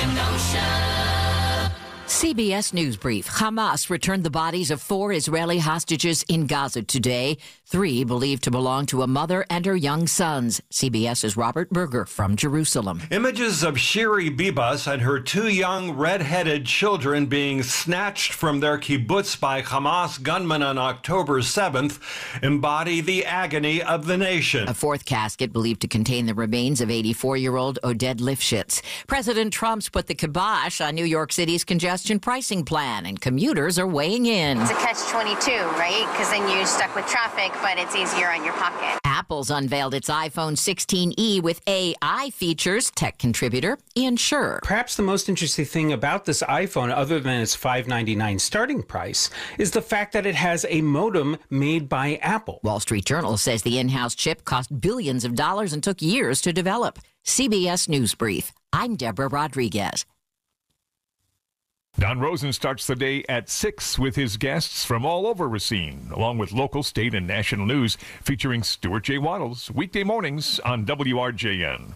CBS News Brief. Hamas returned the bodies of 4 Israeli hostages in Gaza today, 3 believed to belong to a mother and her young sons. CBS's Robert Berger from Jerusalem. Images of Shiri Bibas and her 2 young red-headed children being snatched from their kibbutz by Hamas gunmen on October 7th embody the agony of the nation. A 4th casket believed to contain the remains of 84-year-old Oded Lifshitz. President Trump's put the kibosh on New York City's congestion pricing plan, and commuters are weighing in. It's a catch-22, right? Because then you're stuck with traffic, but it's easier on your pocket. Apple's unveiled its iPhone 16e with AI features. Tech contributor Ian Scher. Perhaps the most interesting thing about this iPhone, other than its $599 starting price, is the fact that it has a modem made by Apple. Wall Street Journal says the in-house chip cost billions of dollars and took years to develop. CBS News Brief. I'm Deborah Rodriguez. Don Rosen starts the day at 6 with his guests from all over Racine, along with local, state, and national news featuring Stuart J. Waddles, weekday mornings on WRJN.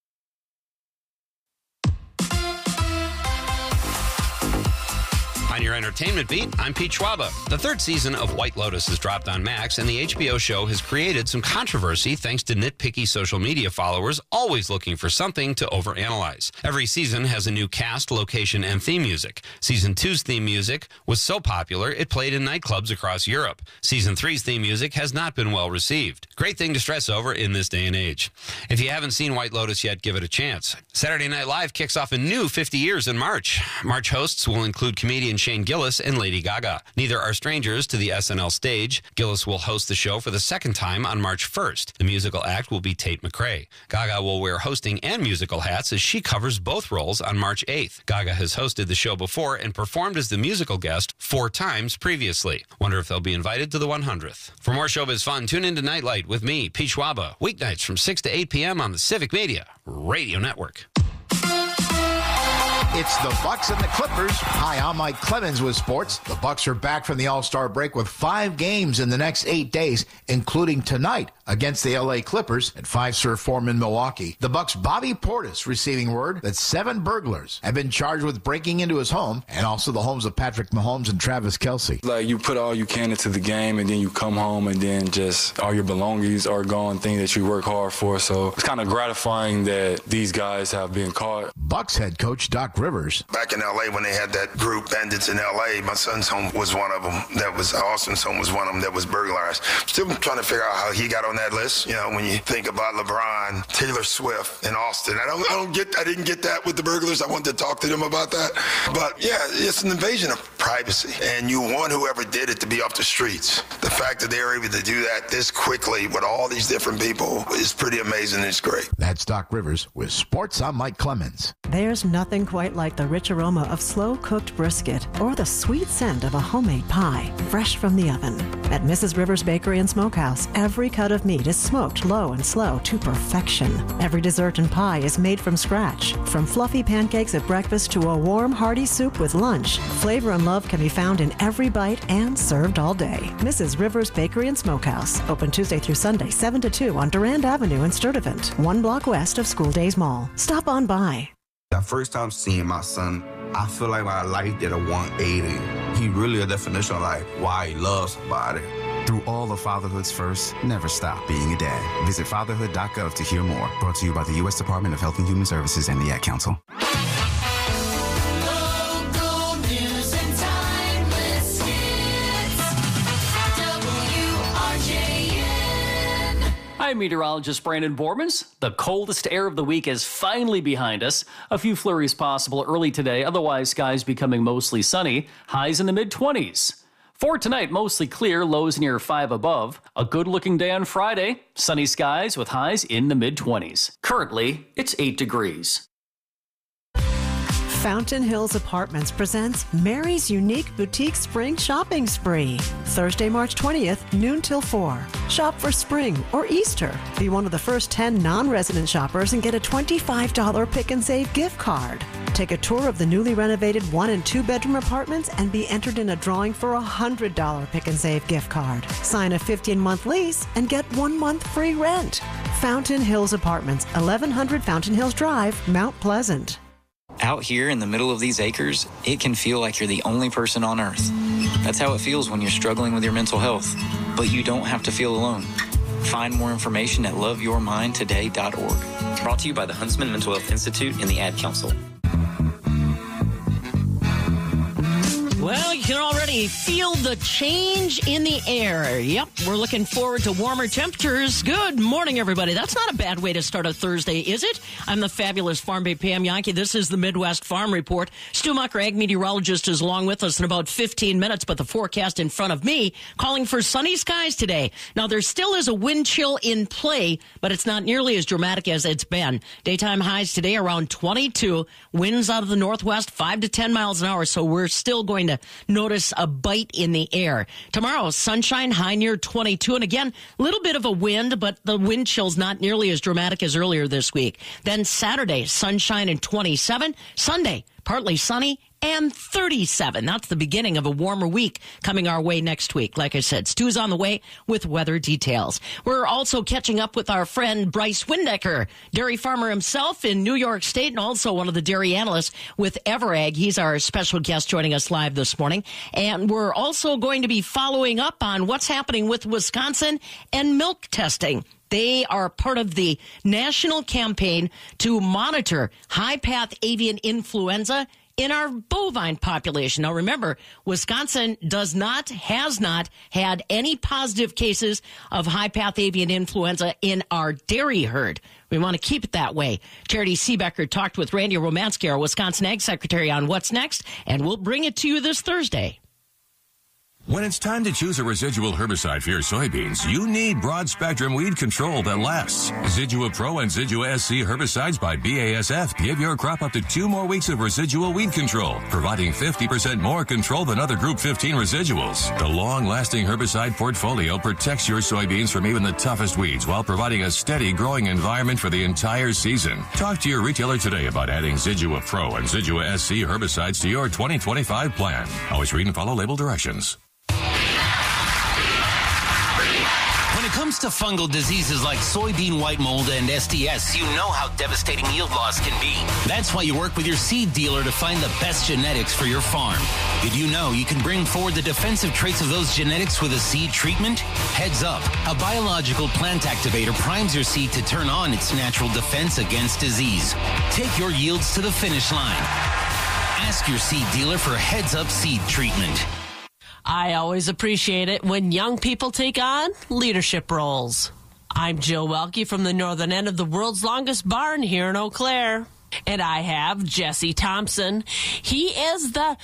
On your entertainment beat, I'm Pete Schwaba. The 3rd season of White Lotus has dropped on Max, and the HBO show has created some controversy thanks to nitpicky social media followers always looking for something to overanalyze. Every season has a new cast, location, and theme music. Season 2's theme music was so popular it played in nightclubs across Europe. Season 3's theme music has not been well received. Great thing to stress over in this day and age. If you haven't seen White Lotus yet, give it a chance. Saturday Night Live kicks off a new 50 years in March. March hosts will include comedian Shane Gillis and Lady Gaga. Neither are strangers to the SNL stage. Gillis will host the show for the 2nd time on March 1st. The musical act will be Tate McRae. Gaga will wear hosting and musical hats as she covers both roles on March 8th. Gaga has hosted the show before and performed as the musical guest 4 times previously. Wonder if they'll be invited to the 100th. For more showbiz fun, tune in to Nightlight with me, Pete Schwaba, weeknights from 6 to 8 p.m. on the Civic Media Radio Network. It's the Bucks and the Clippers. Hi, I'm Mike Clemens with sports. The Bucks are back from the All-Star break with 5 games in the next 8 days, including tonight against the LA Clippers at Fiserv Forum in Milwaukee. The Bucks' Bobby Portis receiving word that 7 burglars have been charged with breaking into his home and also the homes of Patrick Mahomes and Travis Kelce. Like, you put all you can into the game, and then you come home, and then just all your belongings are gone, things that you work hard for. So it's kind of gratifying that these guys have been caught. Bucks head coach Doc Rivers. Back in L.A. when they had that group, Bandits in L.A., my son's home was one of them. Austin's home was one of them that was burglarized. Still trying to figure out how he got on that list. You know, when you think about LeBron, Taylor Swift, and Austin. I didn't get that with the burglars. I wanted to talk to them about that. But yeah, it's an invasion of privacy. And you want whoever did it to be off the streets. The fact that they were able to do that this quickly with all these different people is pretty amazing. It's great. That's Doc Rivers with sports. I'm Mike Clemens. There's nothing quite like the rich aroma of slow-cooked brisket or the sweet scent of a homemade pie, fresh from the oven. At Mrs. Rivers Bakery and Smokehouse, every cut of meat is smoked low and slow to perfection. Every dessert and pie is made from scratch. From fluffy pancakes at breakfast to a warm, hearty soup with lunch, flavor and love can be found in every bite and served all day. Mrs. Rivers Bakery and Smokehouse, open Tuesday through Sunday, 7 to 2 on Durand Avenue in Sturtevant, 1 block west of School Days Mall. Stop on by. The first time seeing my son, I feel like my life did a 180. He really a definition of like why he loves somebody. Through all of fatherhood's first, never stop being a dad. Visit fatherhood.gov to hear more. Brought to you by the U.S. Department of Health and Human Services and the Ad Council. I'm meteorologist Brandon Bormans. The coldest air of the week is finally behind us. A few flurries possible early today, otherwise skies becoming mostly sunny, highs in the mid-20s. For tonight, mostly clear, lows near 5 above. A good-looking day on Friday, sunny skies with highs in the mid-20s. Currently, it's 8 degrees. Fountain Hills Apartments presents Mary's Unique Boutique Spring Shopping Spree. Thursday, March 20th, noon till 4. Shop for spring or Easter. Be one of the first 10 non-resident shoppers and get a $25 Pick and Save gift card. Take a tour of the newly renovated 1- and 2-bedroom apartments and be entered in a drawing for a $100 Pick and Save gift card. Sign a 15-month lease and get 1 month free rent. Fountain Hills Apartments, 1100 Fountain Hills Drive, Mount Pleasant. Out here in the middle of these acres, it can feel like you're the only person on earth. That's how it feels when you're struggling with your mental health. But you don't have to feel alone. Find more information at loveyourmindtoday.org. Brought to you by the Huntsman Mental Health Institute and the Ad Council. Well, you can already feel the change in the air. Yep, we're looking forward to warmer temperatures. Good morning, everybody. That's not a bad way to start a Thursday, is it? I'm the fabulous Farm Bay Pam Yankee. This is the Midwest Farm Report. Stu Mucker, ag meteorologist, is along with us in about 15 minutes, but the forecast in front of me calling for sunny skies today. Now, there still is a wind chill in play, but it's not nearly as dramatic as it's been. Daytime highs today around 22. Winds out of the northwest 5 to 10 miles an hour, so we're still going to notice a bite in the air. Tomorrow, sunshine, high near 22. And again, a little bit of a wind, but the wind chill's not nearly as dramatic as earlier this week. Then Saturday, sunshine and 27. Sunday, partly sunny and 37. That's the beginning of a warmer week coming our way next week. Like I said, Stu's on the way with weather details. We're also catching up with our friend Bryce Windecker, dairy farmer himself in New York State and also one of the dairy analysts with Everag. He's our special guest joining us live this morning. And we're also going to be following up on what's happening with Wisconsin and milk testing. They are part of the national campaign to monitor high-path avian influenza in our bovine population. Now, remember, Wisconsin has not had any positive cases of high-path avian influenza in our dairy herd. We want to keep it that way. Charity Seebecker talked with Randy Romansky, our Wisconsin Ag Secretary, on what's next, and we'll bring it to you this Thursday. When it's time to choose a residual herbicide for your soybeans, you need broad-spectrum weed control that lasts. Zidua Pro and Zidua SC herbicides by BASF give your crop up to 2 more weeks of residual weed control, providing 50% more control than other Group 15 residuals. The long-lasting herbicide portfolio protects your soybeans from even the toughest weeds while providing a steady growing environment for the entire season. Talk to your retailer today about adding Zidua Pro and Zidua SC herbicides to your 2025 plan. Always read and follow label directions. When it comes to fungal diseases like soybean white mold and SDS, you know how devastating yield loss can be. That's why you work with your seed dealer to find the best genetics for your farm. Did you know you can bring forward the defensive traits of those genetics with a seed treatment? Heads Up, a biological plant activator primes your seed to turn on its natural defense against disease. Take your yields to the finish line. Ask your seed dealer for Heads Up seed treatment. I always appreciate it when young people take on leadership roles. I'm Jill Welke from the northern end of the world's longest barn here in Eau Claire. And I have Jesse Thompson. He is the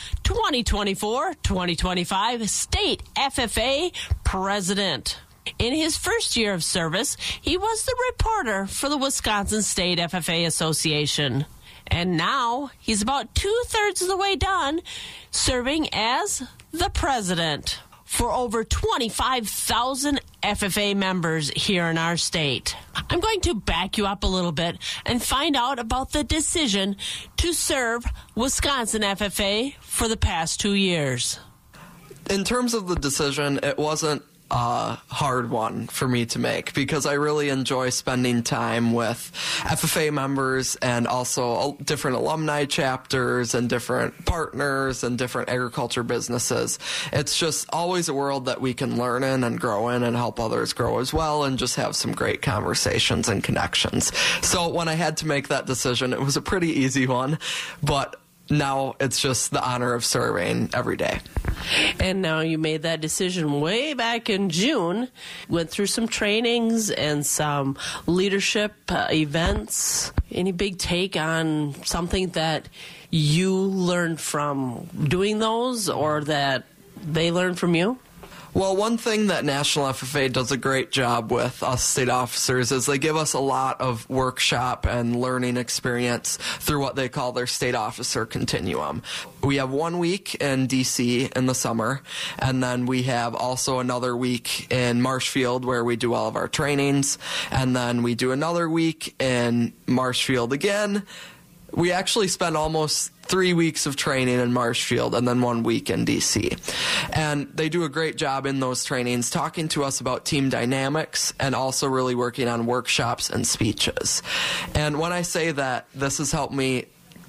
2024-2025 State FFA President. In his first year of service, he was the reporter for the Wisconsin State FFA Association. And now he's about 2/3 of the way done serving as the president for over 25,000 FFA members here in our state. I'm going to back you up a little bit and find out about the decision to serve Wisconsin FFA for the past 2 years. In terms of the decision, it wasn't a hard one for me to make because I really enjoy spending time with FFA members and also different alumni chapters and different partners and different agriculture businesses. It's just always a world that we can learn in and grow in and help others grow as well and just have some great conversations and connections. So when I had to make that decision, it was a pretty easy one, but now it's just the honor of serving every day. And now you made that decision way back in June, went through some trainings and some leadership events. Any big take on something that you learned from doing those or that they learned from you? Well, one thing that National FFA does a great job with us state officers is they give us a lot of workshop and learning experience through what they call their state officer continuum. We have 1 week in D.C. in the summer, and then we have also another week in Marshfield where we do all of our trainings, and then we do another week in Marshfield again. We actually spend almost 3 weeks of training in Marshfield and then 1 week in D.C. And they do a great job in those trainings talking to us about team dynamics and also really working on workshops and speeches. And when I say that this has helped me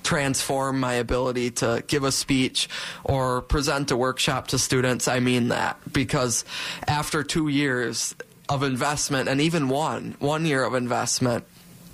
transform my ability to give a speech or present a workshop to students, I mean that. Because after 2 years of investment, and even one year of investment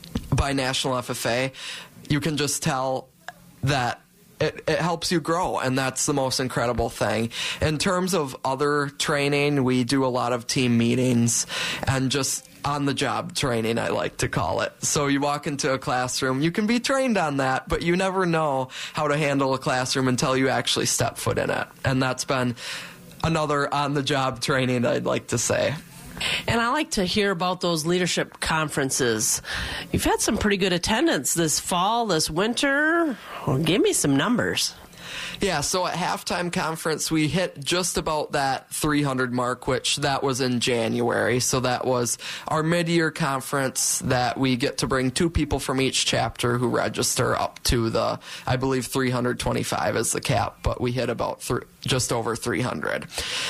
by National FFA, you can just tell that it helps you grow, and that's the most incredible thing. In terms of other training, we do a lot of team meetings and just on-the-job training, I like to call it. So you walk into a classroom, you can be trained on that, but you never know how to handle a classroom until you actually step foot in it. And that's been another on-the-job training, I'd like to say. And I like to hear about those leadership conferences. You've had some pretty good attendance this fall, this winter. Well, give me some numbers. Yeah, so at Halftime Conference, we hit just about that 300 mark, which that was in January. So that was our mid-year conference that we get to bring 2 people from each chapter who register up to the, I believe, 325 is the cap, but we hit about just over 300.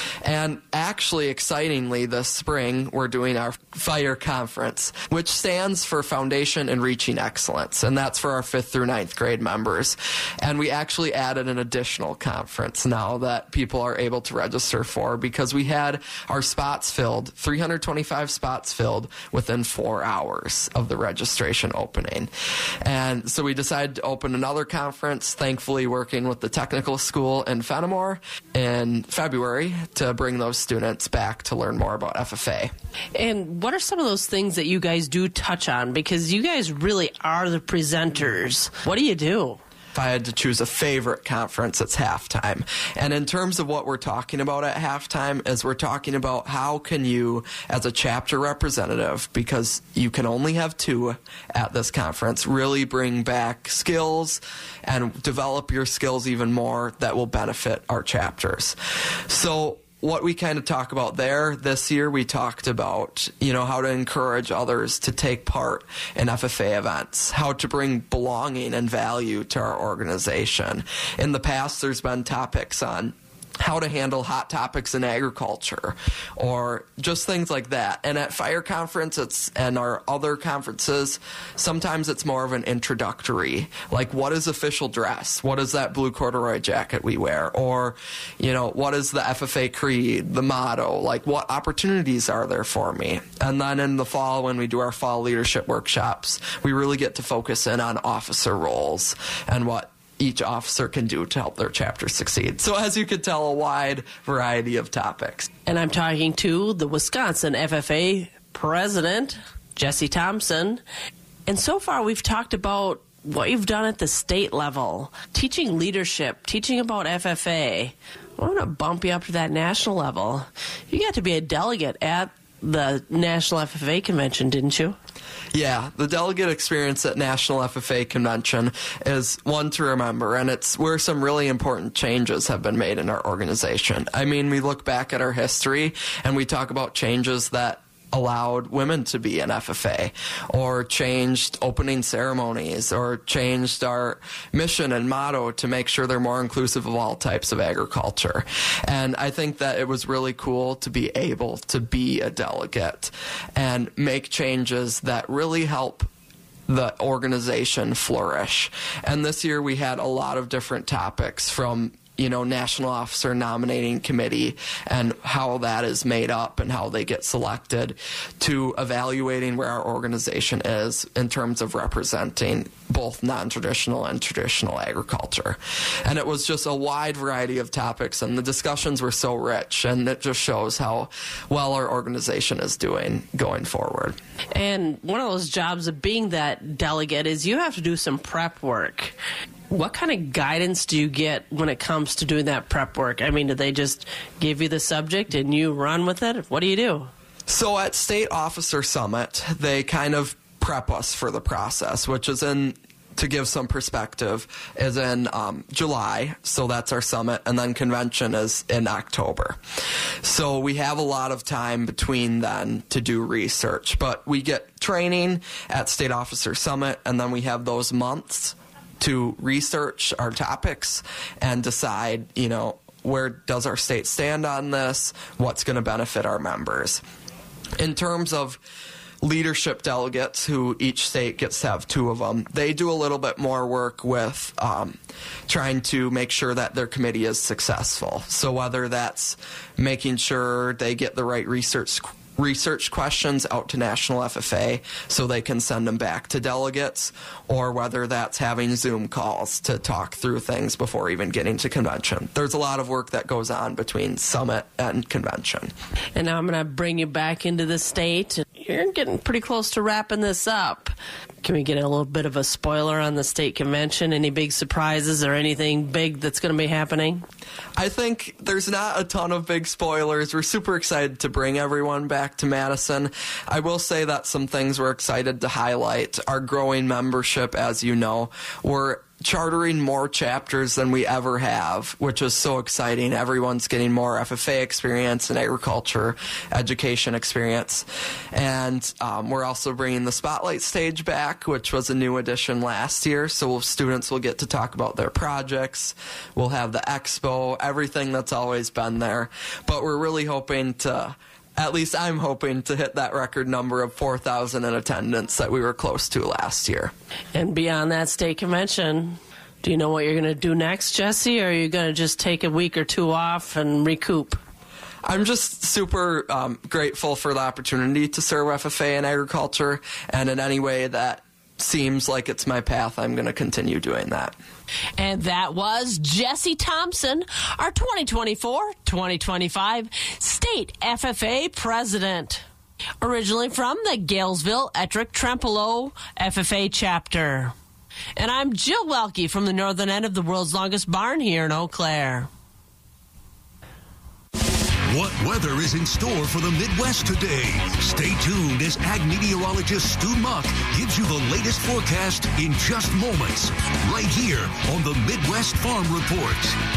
And actually, excitingly, this spring, we're doing our FIRE conference, which stands for Foundation in Reaching Excellence, and that's for our 5th through 9th grade members. And we actually added an additional conference now that people are able to register for, because we had our spots filled, 325 spots filled within 4 hours of the registration opening. And so we decided to open another conference, thankfully working with the technical school in Fenimore in February to bring those students back to learn more about FFA. And what are some of those things that you guys do touch on? Because you guys really are the presenters. What do you do? If I had to choose a favorite conference, it's Halftime. And in terms of what we're talking about at Halftime is we're talking about how can you, as a chapter representative, because you can only have 2 at this conference, really bring back skills and develop your skills even more that will benefit our chapters. So what we kind of talk about there this year, we talked about, how to encourage others to take part in FFA events, how to bring belonging and value to our organization. In the past, there's been topics on how to handle hot topics in agriculture or just things like that. And at FIRE Conference and our other conferences, sometimes it's more of an introductory, like what is official dress? What is that blue corduroy jacket we wear? Or, what is the FFA creed, the motto? Like what opportunities are there for me? And then in the fall, when we do our fall leadership workshops, we really get to focus in on officer roles and what each officer can do to help their chapter succeed. So as you can tell, a wide variety of topics. And I'm talking to the Wisconsin FFA president, Jesse Thompson. And so far we've talked about what you've done at the state level, teaching leadership, teaching about FFA. I want to bump you up to that national level. You got to be a delegate at the National FFA Convention, didn't you? Yeah, the delegate experience at National FFA Convention is one to remember, and it's where some really important changes have been made in our organization. I mean, we look back at our history, and we talk about changes that allowed women to be in FFA, or changed opening ceremonies, or changed our mission and motto to make sure they're more inclusive of all types of agriculture. And I think that it was really cool to be able to be a delegate and make changes that really help the organization flourish. And this year we had a lot of different topics from National Officer Nominating Committee and how that is made up and how they get selected, to evaluating where our organization is in terms of representing both non-traditional and traditional agriculture. And it was just a wide variety of topics, and the discussions were so rich, and it just shows how well our organization is doing going forward. And one of those jobs of being that delegate is you have to do some prep work. What kind of guidance do you get when it comes to doing that prep work? I mean, do they just give you the subject and you run with it? What do you do? So at State Officer Summit, they kind of prep us for the process, which is to give some perspective, is in July. So that's our summit. And then convention is in October. So we have a lot of time between then to do research. But we get training at State Officer Summit, and then we have those months to research our topics and decide, where does our state stand on this? What's going to benefit our members? In terms of leadership delegates, who each state gets to have 2 of them. They do a little bit more work with trying to make sure that their committee is successful. So whether that's making sure they get the right research questions out to National FFA so they can send them back to delegates, or whether that's having Zoom calls to talk through things before even getting to convention. There's a lot of work that goes on between summit and convention. And now I'm going to bring you back into the state. You're getting pretty close to wrapping this up. Can we get a little bit of a spoiler on the state convention? Any big surprises or anything big that's going to be happening? I think there's not a ton of big spoilers. We're super excited to bring everyone back to Madison. I will say that some things we're excited to highlight. Our growing membership, as you know. We're chartering more chapters than we ever have, which is so exciting. Everyone's getting more FFA experience and agriculture education experience. And we're also bringing the Spotlight stage back, which was a new addition last year. So students will get to talk about their projects. We'll have the expo, everything that's always been there. But we're really hoping to, at least I'm hoping to hit that record number of 4,000 in attendance that we were close to last year. And beyond that state convention, do you know what you're going to do next, Jesse, or are you going to just take a week or 2 off and recoup? I'm just super grateful for the opportunity to serve FFA in agriculture, and in any way that seems like it's my path, I'm going to continue doing that. And that was Jesse Thompson, our 2024-2025 State FFA President. Originally from the Galesville Ettrick Trempealeau FFA chapter. And I'm Jill Welke from the northern end of the world's longest barn here in Eau Claire. What weather is in store for the Midwest today? Stay tuned as ag meteorologist Stu Muck gives you the latest forecast in just moments, right here on the Midwest Farm Report.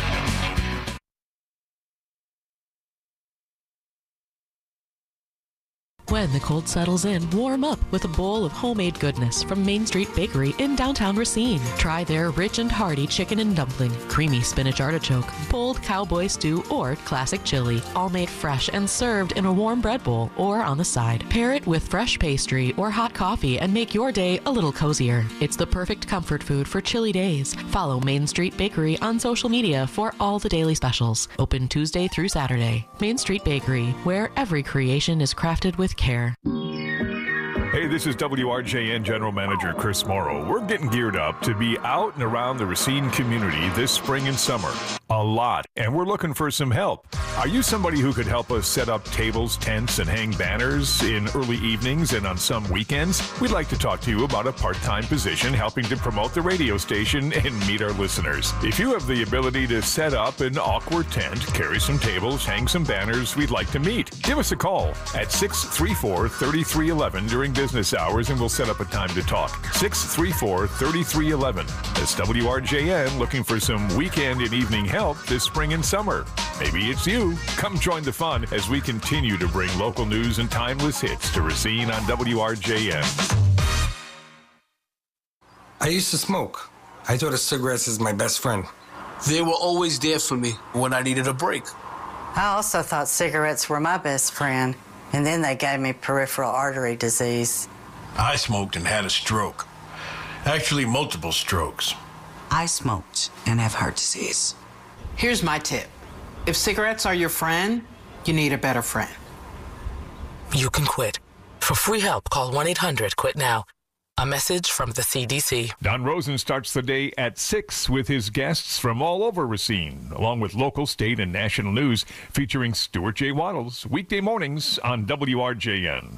When the cold settles in, warm up with a bowl of homemade goodness from Main Street Bakery in downtown Racine. Try their rich and hearty chicken and dumpling, creamy spinach artichoke, bold cowboy stew, or classic chili, all made fresh and served in a warm bread bowl or on the side. Pair it with fresh pastry or hot coffee and make your day a little cozier. It's the perfect comfort food for chilly days. Follow Main Street Bakery on social media for all the daily specials. Open Tuesday through Saturday. Main Street Bakery, where every creation is crafted with care. Hey, this is WRJN General Manager Chris Morrow. We're getting geared up to be out and around the Racine community this spring and summer. A lot, and we're looking for some help. Are you somebody who could help us set up tables, tents, and hang banners in early evenings and on some weekends? We'd like to talk to you about a part-time position helping to promote the radio station and meet our listeners. If you have the ability to set up an awkward tent, carry some tables, hang some banners, we'd like to meet. Give us a call at 634-3311 during business hours, and we'll set up a time to talk. 634-3311. That's WRJN looking for some weekend and evening help this spring and summer. Maybe it's you. Come join the fun as we continue to bring local news and timeless hits to Racine on WRJN. I used to smoke. I thought of cigarettes as my best friend. They were always there for me when I needed a break. I also thought cigarettes were my best friend, and then they gave me peripheral artery disease. I smoked and had a stroke. Actually, multiple strokes. I smoked and have heart disease. Here's my tip. If cigarettes are your friend, you need a better friend. You can quit. For free help, call 1-800-QUIT-NOW. A message from the CDC. Don Rosen starts the day at 6 with his guests from all over Racine, along with local, state, and national news featuring Stuart J. Waddles, weekday mornings on WRJN.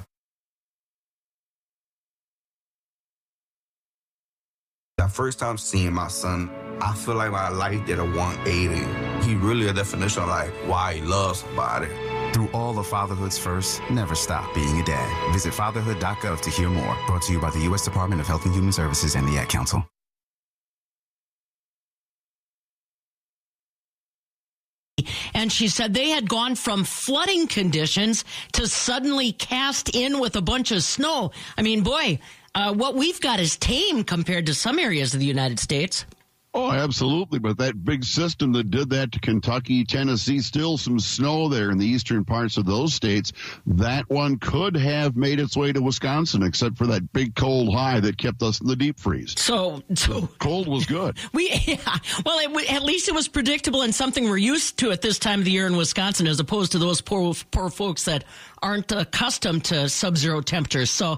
The first time seeing my son, I feel like my life did a 180. He really a definition of like why he loves somebody. Through all of fatherhood's first, never stop being a dad. Visit fatherhood.gov to hear more. Brought to you by the U.S. Department of Health and Human Services and the Ad Council. And she said they had gone from flooding conditions to suddenly cast in with a bunch of snow. I mean, boy, what we've got is tame compared to some areas of the United States. Oh, absolutely. But that big system that did that to Kentucky, Tennessee, still some snow there in the eastern parts of those states. That one could have made its way to Wisconsin, except for that big cold high that kept us in the deep freeze. So cold was good. At least it was predictable and something we're used to at this time of the year in Wisconsin, as opposed to those poor folks that aren't accustomed to sub-zero temperatures. So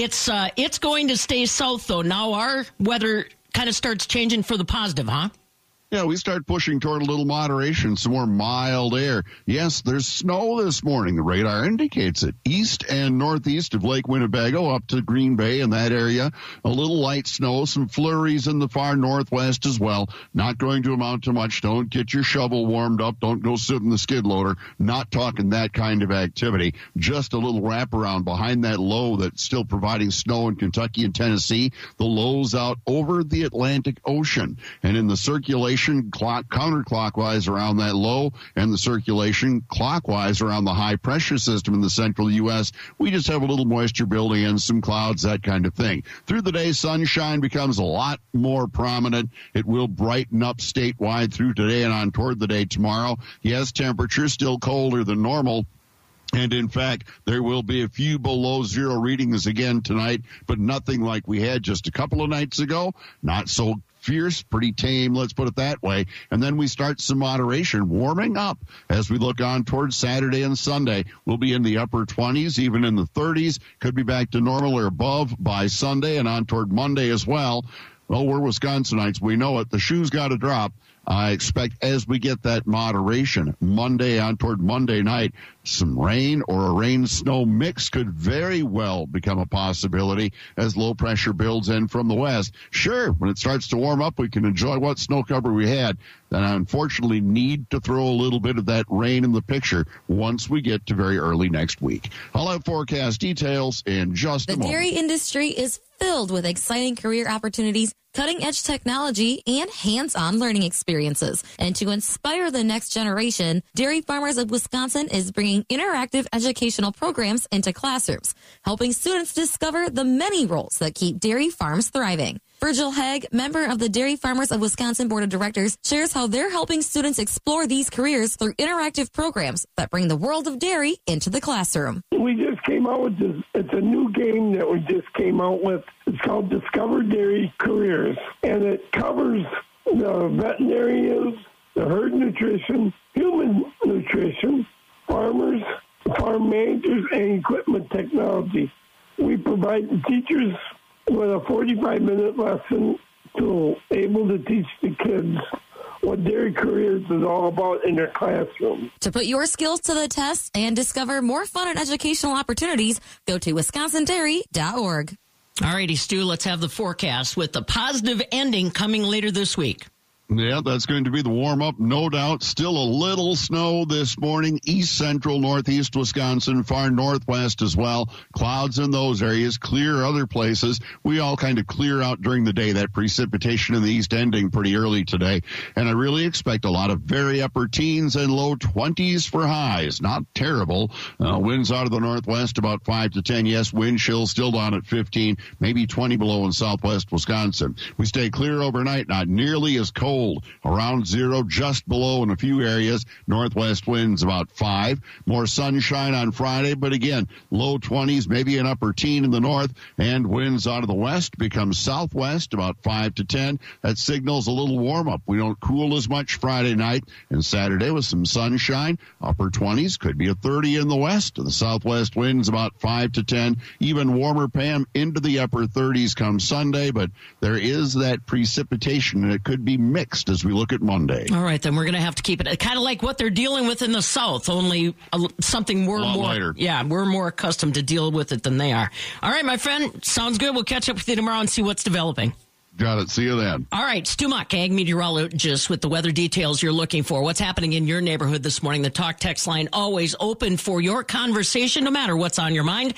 it's going to stay south, though. Now our weather kind of starts changing for the positive, huh? Yeah, we start pushing toward a little moderation, some more mild air. Yes, there's snow this morning. The radar indicates it. East and northeast of Lake Winnebago up to Green Bay in that area. A little light snow, some flurries in the far northwest as well. Not going to amount to much. Don't get your shovel warmed up. Don't go sit in the skid loader. Not talking that kind of activity. Just a little wraparound behind that low that's still providing snow in Kentucky and Tennessee. The low's out over the Atlantic Ocean. And in the circulation, counterclockwise around that low, and the circulation clockwise around the high pressure system in the central U.S. We just have a little moisture building in, some clouds, that kind of thing. Through the day, sunshine becomes a lot more prominent. It will brighten up statewide through today and on toward the day tomorrow. Yes, temperature still colder than normal. And, in fact, there will be a few below zero readings again tonight, but nothing like we had just a couple of nights ago. Not so fierce, pretty tame, let's put it that way. And then we start some moderation, warming up as we look on towards Saturday and Sunday. We'll be in the upper 20s, even in the 30s. Could be back to normal or above by Sunday and on toward Monday as well. Well, we're Wisconsinites. We know it. The shoe's got to drop. I expect as we get that moderation, Monday on toward Monday night, some rain or a rain-snow mix could very well become a possibility as low pressure builds in from the west. Sure, when it starts to warm up, we can enjoy what snow cover we had. Then I unfortunately need to throw a little bit of that rain in the picture once we get to very early next week. I'll have forecast details in just a moment. The dairy industry is filled with exciting career opportunities, cutting-edge technology, and hands-on learning experiences. And to inspire the next generation, Dairy Farmers of Wisconsin is bringing interactive educational programs into classrooms, helping students discover the many roles that keep dairy farms thriving. Virgil Haig, member of the Dairy Farmers of Wisconsin Board of Directors, shares how they're helping students explore these careers through interactive programs that bring the world of dairy into the classroom. We just came out with this. It's a new game that we just came out with. It's called Discover Dairy Careers, and it covers the veterinarians, the herd nutrition, human nutrition, farmers, farm managers, and equipment technology. We provide the teachers with a 45-minute lesson to able to teach the kids what Dairy Careers is all about in their classroom. To put your skills to the test and discover more fun and educational opportunities, go to wisconsindairy.org. All righty, Stu, let's have the forecast with the positive ending coming later this week. Yeah, that's going to be the warm-up, no doubt. Still a little snow this morning, east central, northeast Wisconsin, far northwest as well. Clouds in those areas, clear other places. We all kind of clear out during the day, that precipitation in the east ending pretty early today. And I really expect a lot of very upper teens and low 20s for highs. Not terrible. Winds out of the northwest about 5 to 10. Yes, wind chill still down at 15, maybe 20 below in southwest Wisconsin. We stay clear overnight, not nearly as cold. Around zero, just below in a few areas. Northwest winds about 5. More sunshine on Friday, but again, low 20s, maybe an upper teen in the north, and winds out of the west become southwest about 5 to 10. That signals a little warm up. We don't cool as much Friday night and Saturday with some sunshine. Upper 20s, could be a 30 in the west. The southwest winds about 5 to 10. Even warmer, Pam, into the upper 30s come Sunday, but there is that precipitation, and it could be mixed as we look at Monday. All right, then we're going to have to keep it kind of like what they're dealing with in the South, only something we're more lighter. Yeah, we're more accustomed to deal with it than they are. All right, my friend, sounds good. We'll catch up with you tomorrow and see what's developing. Got it. See you then. All right, Stu Muck, ag meteorologist with the weather details you're looking for. What's happening in your neighborhood this morning? The talk text line always open for your conversation, no matter what's on your mind.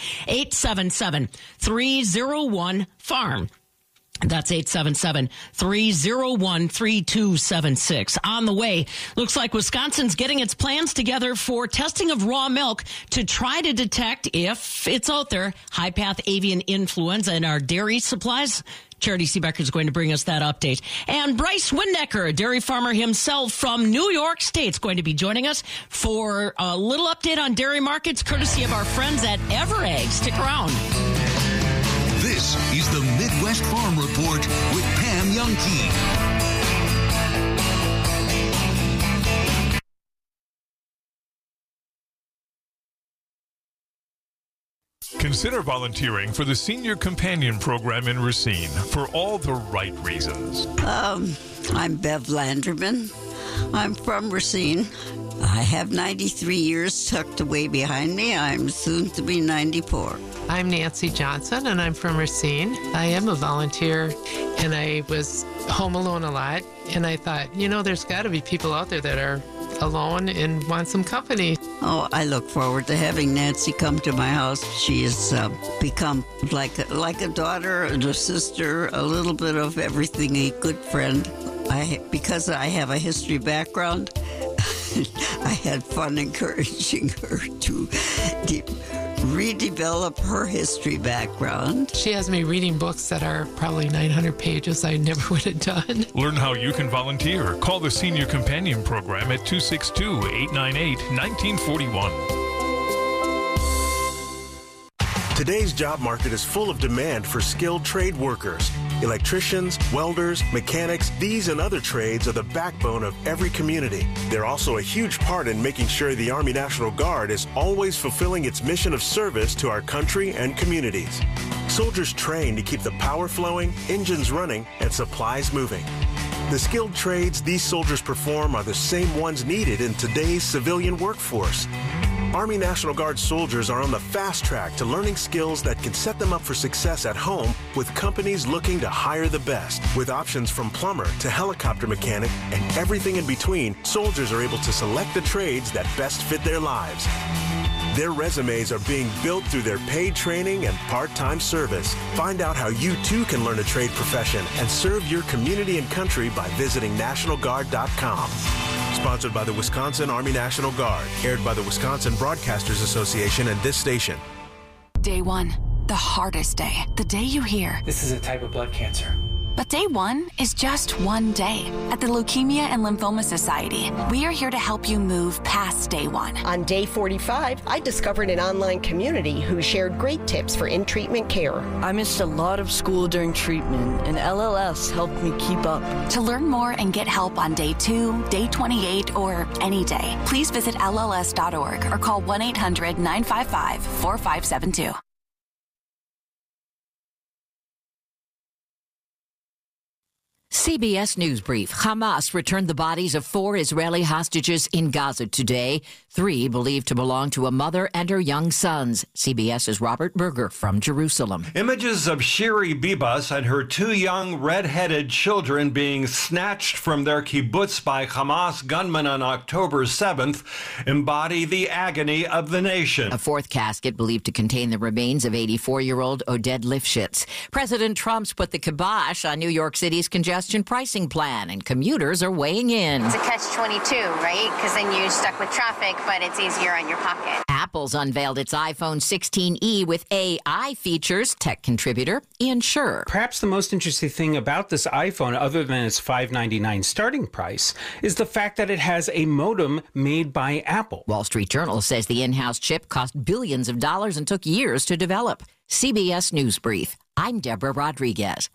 877-301-FARM. That's 877-301-3276. On the way, looks like Wisconsin's getting its plans together for testing of raw milk to try to detect, if it's out there, high-path avian influenza in our dairy supplies. Charity Seebecker is going to bring us that update. And Bryce Windecker, a dairy farmer himself from New York State, is going to be joining us for a little update on dairy markets, courtesy of our friends at EverEgg. Stick around. This is the Midwest Farm Report with Pam Youngkey. Consider volunteering for the Senior Companion Program in Racine for all the right reasons. I'm Bev Landerman. I'm from Racine. I have 93 years tucked away behind me. I'm soon to be 94. I'm Nancy Johnson, and I'm from Racine. I am a volunteer, and I was home alone a lot, and I thought, there's got to be people out there that are alone and want some company. Oh, I look forward to having Nancy come to my house. She has become like a daughter and a sister, a little bit of everything, a good friend. Because I have a history background, I had fun encouraging her to redevelop her history background. She has me reading books that are probably 900 pages I never would have done. Learn how you can volunteer. Call the Senior Companion Program at 262-898-1941. Today's job market is full of demand for skilled trade workers. Electricians, welders, mechanics, these and other trades are the backbone of every community. They're also a huge part in making sure the Army National Guard is always fulfilling its mission of service to our country and communities. Soldiers train to keep the power flowing, engines running, and supplies moving. The skilled trades these soldiers perform are the same ones needed in today's civilian workforce. Army National Guard soldiers are on the fast track to learning skills that can set them up for success at home with companies looking to hire the best. With options from plumber to helicopter mechanic and everything in between, soldiers are able to select the trades that best fit their lives. Their resumes are being built through their paid training and part-time service. Find out how you too can learn a trade profession and serve your community and country by visiting NationalGuard.com. Sponsored by the Wisconsin Army National Guard. Aired by the Wisconsin Broadcasters Association and this station. Day one, the hardest day. The day you hear, this is a type of blood cancer. But day one is just one day. At the Leukemia and Lymphoma Society, we are here to help you move past day one. On day 45, I discovered an online community who shared great tips for in-treatment care. I missed a lot of school during treatment, and LLS helped me keep up. To learn more and get help on day 2, day 28, or any day, please visit LLS.org or call 1-800-955-4572. CBS News Brief. Hamas returned the bodies of 4 Israeli hostages in Gaza today, 3 believed to belong to a mother and her young sons. CBS's Robert Berger from Jerusalem. Images of Shiri Bibas and her 2 young red-headed children being snatched from their kibbutz by Hamas gunmen on October 7th embody the agony of the nation. A 4th casket believed to contain the remains of 84-year-old Oded Lifshitz. President Trump's put the kibosh on New York City's congestion pricing plan, and commuters are weighing in. It's a catch-22, right? Because then you're stuck with traffic, but it's easier on your pocket. Apple's unveiled its iPhone 16e with AI features. Tech contributor Ian Scher. Perhaps the most interesting thing about this iPhone, other than its $599 starting price, is the fact that it has a modem made by Apple. Wall Street Journal says the in-house chip cost billions of dollars and took years to develop. CBS News Brief. I'm Deborah Rodriguez.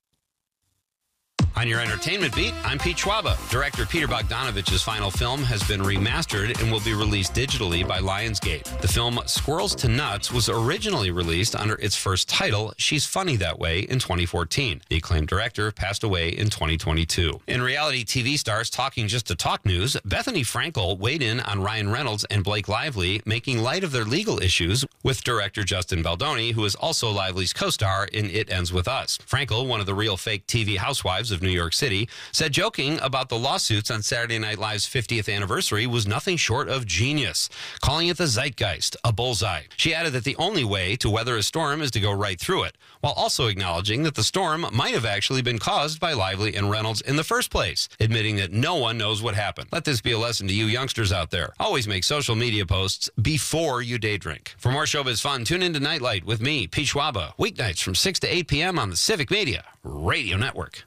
On your entertainment beat, I'm Pete Schwaba. Director Peter Bogdanovich's final film has been remastered and will be released digitally by Lionsgate. The film Squirrels to Nuts was originally released under its first title, She's Funny That Way, in 2014. The acclaimed director passed away in 2022. In reality TV stars Talking Just to Talk news, Bethany Frankel weighed in on Ryan Reynolds and Blake Lively, making light of their legal issues with director Justin Baldoni, who is also Lively's co-star in It Ends With Us. Frankel, one of the real fake TV housewives of New York City, said joking about the lawsuits on Saturday Night Live's 50th anniversary was nothing short of genius, calling it the zeitgeist, a bullseye. She added that the only way to weather a storm is to go right through it, while also acknowledging that the storm might have actually been caused by Lively and Reynolds in the first place, admitting that no one knows what happened. Let this be a lesson to you youngsters out there. Always make social media posts before you day drink. For more showbiz fun, tune into Nightlight with me, Pete Schwaba, weeknights from 6 to 8 p.m. on the Civic Media Radio Network.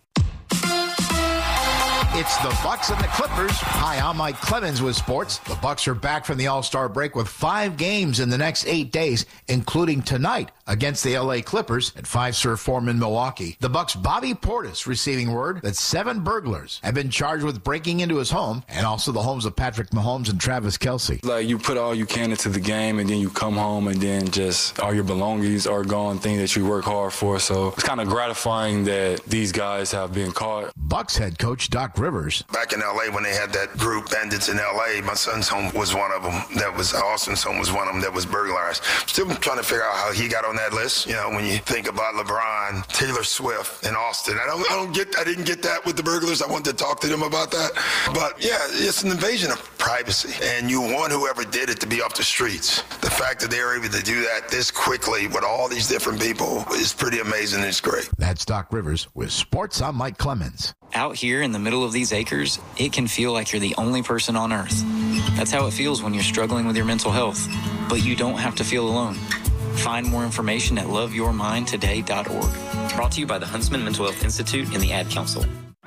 It's the Bucks and the Clippers. Hi, I'm Mike Clemens with sports. The Bucks are back from the All-Star break with 5 games in the next 8 days, including tonight against the LA Clippers at Fiserv Forum in Milwaukee. The Bucks' Bobby Portis receiving word that 7 burglars have been charged with breaking into his home and also the homes of Patrick Mahomes and Travis Kelce. Like, you put all you can into the game, and then you come home, and then just all your belongings are gone, things that you work hard for. So it's kind of gratifying that these guys have been caught. Bucks head coach Doc Rivers. Back in L.A. when they had that group bandits in L.A., my son's home was one of them. Austin's home was one of them that was burglarized. Still trying to figure out how he got on that list. You know, when you think about LeBron, Taylor Swift, and Austin. I didn't get that with the burglars. I wanted to talk to them about that. But yeah, it's an invasion of privacy. And you want whoever did it to be off the streets. The fact that they were able to do that this quickly with all these different people is pretty amazing. It's great. That's Doc Rivers with Sports. I'm Mike Clemens. Out here in the middle of these acres, it can feel like you're the only person on earth. That's how it feels when you're struggling with your mental health. But you don't have to feel alone. Find more information at loveyourmindtoday.org. Brought to you by the Huntsman Mental Health Institute and the Ad Council.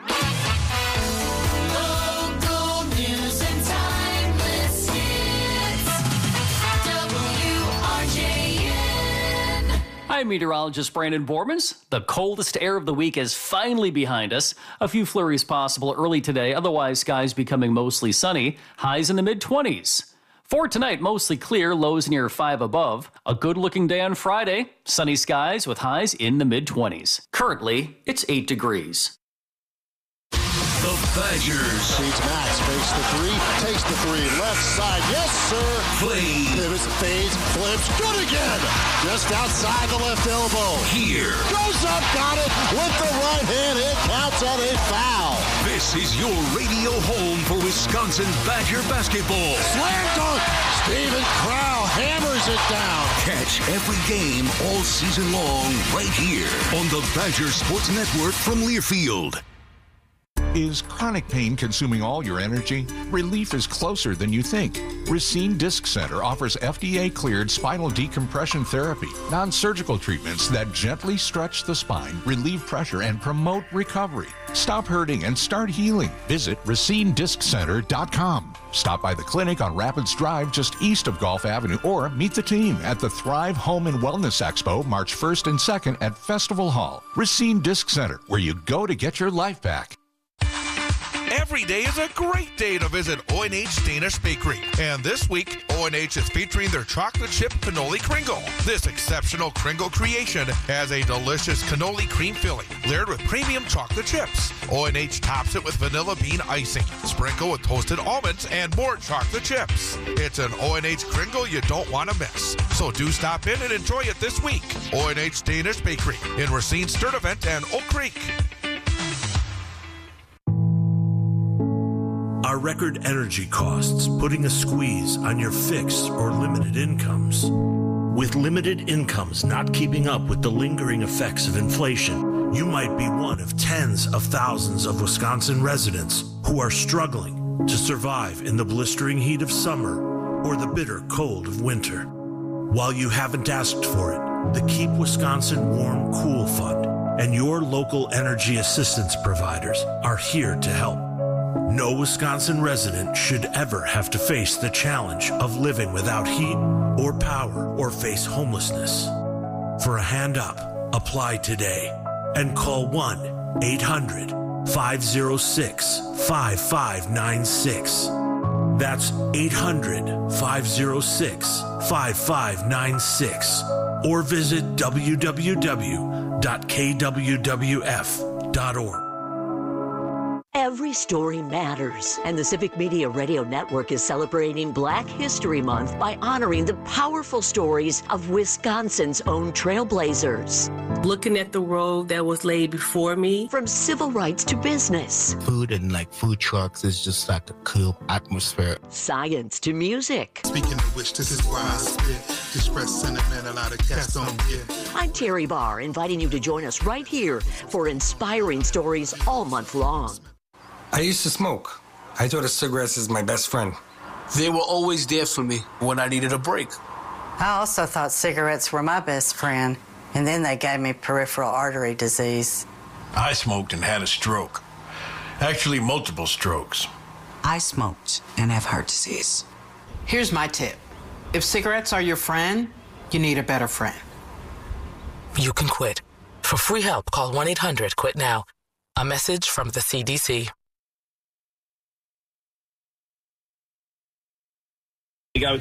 I'm meteorologist Brandon Bormans. The coldest air of the week is finally behind us. A few flurries possible early today, otherwise skies becoming mostly sunny, highs in the mid-20s. For tonight, mostly clear, lows near 5 above. A good-looking day on Friday, sunny skies with highs in the mid-20s. Currently, it's 8 degrees. The Badgers. Seeds Max, fakes the 3, takes the 3, left side, yes sir. Play. Pivots, fades, flips, good again. Just outside the left elbow. Here. Goes up, got it, with the right hand, it counts on a foul. This is your radio home for Wisconsin Badger basketball. Slam dunk, Steven Crowl hammers it down. Catch every game all season long right here on the Badger Sports Network from Learfield. Is chronic pain consuming all your energy? Relief is closer than you think. Racine Disc Center offers FDA-cleared spinal decompression therapy, non-surgical treatments that gently stretch the spine, relieve pressure, and promote recovery. Stop hurting and start healing. Visit RacineDiscCenter.com. Stop by the clinic on Rapids Drive just east of Gulf Avenue or meet the team at the Thrive Home and Wellness Expo March 1st and 2nd at Festival Hall. Racine Disc Center, where you go to get your life back. Every day is a great day to visit O&H Danish Bakery. And this week, O&H is featuring their chocolate chip cannoli Kringle. This exceptional Kringle creation has a delicious cannoli cream filling layered with premium chocolate chips. O&H tops it with vanilla bean icing, sprinkle with toasted almonds, and more chocolate chips. It's an O&H Kringle you don't want to miss. So do stop in and enjoy it this week. O&H Danish Bakery in Racine, Sturtevant, and Oak Creek. Are record energy costs putting a squeeze on your fixed or limited incomes? With limited incomes not keeping up with the lingering effects of inflation, you might be one of tens of thousands of Wisconsin residents who are struggling to survive in the blistering heat of summer or the bitter cold of winter. While you haven't asked for it, the Keep Wisconsin Warm Cool Fund and your local energy assistance providers are here to help. No Wisconsin resident should ever have to face the challenge of living without heat or power or face homelessness. For a hand up, apply today and call 1-800-506-5596. That's 800-506-5596. Or visit www.kwwf.org. Every story matters, and the Civic Media Radio Network is celebrating Black History Month by honoring the powerful stories of Wisconsin's own trailblazers. looking at the road that was laid before me. From civil rights to business. Food and food trucks is just like a cool atmosphere. Science to music. Speaking of which, this is why I spit. Express sentiment a lot of cats don't get. I'm Terry Barr, inviting you to join us right here for inspiring stories all month long. I used to smoke. I thought of cigarettes as my best friend. They were always there for me when I needed a break. I also thought cigarettes were my best friend, and then they gave me peripheral artery disease. I smoked and had a stroke. Actually, multiple strokes. I smoked and have heart disease. Here's my tip. If cigarettes are your friend, you need a better friend. You can quit. For free help, call 1-800-QUIT-NOW. A message from the CDC. You go.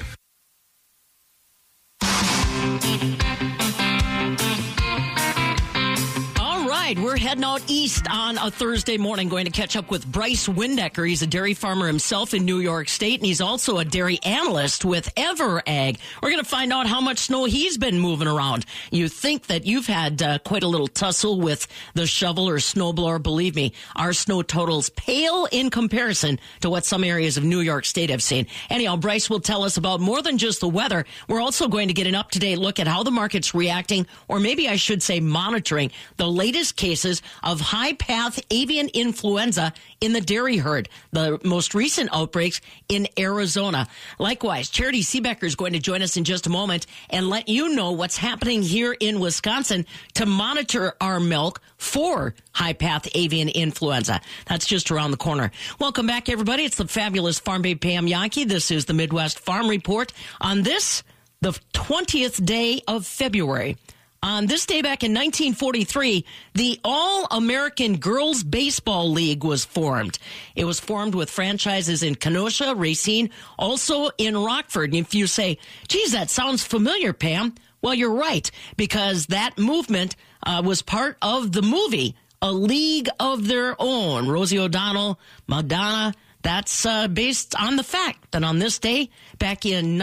We're heading out east on a Thursday morning, going to catch up with Bryce Windecker. He's a dairy farmer himself in New York State, and he's also a dairy analyst with EverAg. We're going to find out how much snow he's been moving around. You think that you've had quite a little tussle with the shovel or snowblower. Believe me, our snow totals pale in comparison to what some areas of New York State have seen. Anyhow, Bryce will tell us about more than just the weather. We're also going to get an up-to-date look at how the market's reacting, or maybe I should say monitoring, the latest cases of high-path avian influenza in the dairy herd, the most recent outbreaks in Arizona. Likewise, Charity Seebecker is going to join us in just a moment and let you know what's happening here in Wisconsin to monitor our milk for high-path avian influenza. That's just around the corner. Welcome back, everybody. It's the fabulous Farm Babe Pam Jahnke. This is the Midwest Farm Report on this, the 20th day of February. On this day back in 1943, the All-American Girls Baseball League was formed. It was formed with franchises in Kenosha, Racine, also in Rockford. And if you say, geez, that sounds familiar, Pam, well, you're right, because that movement was part of the movie A League of Their Own. Rosie O'Donnell, Madonna, that's based on the fact that on this day, back in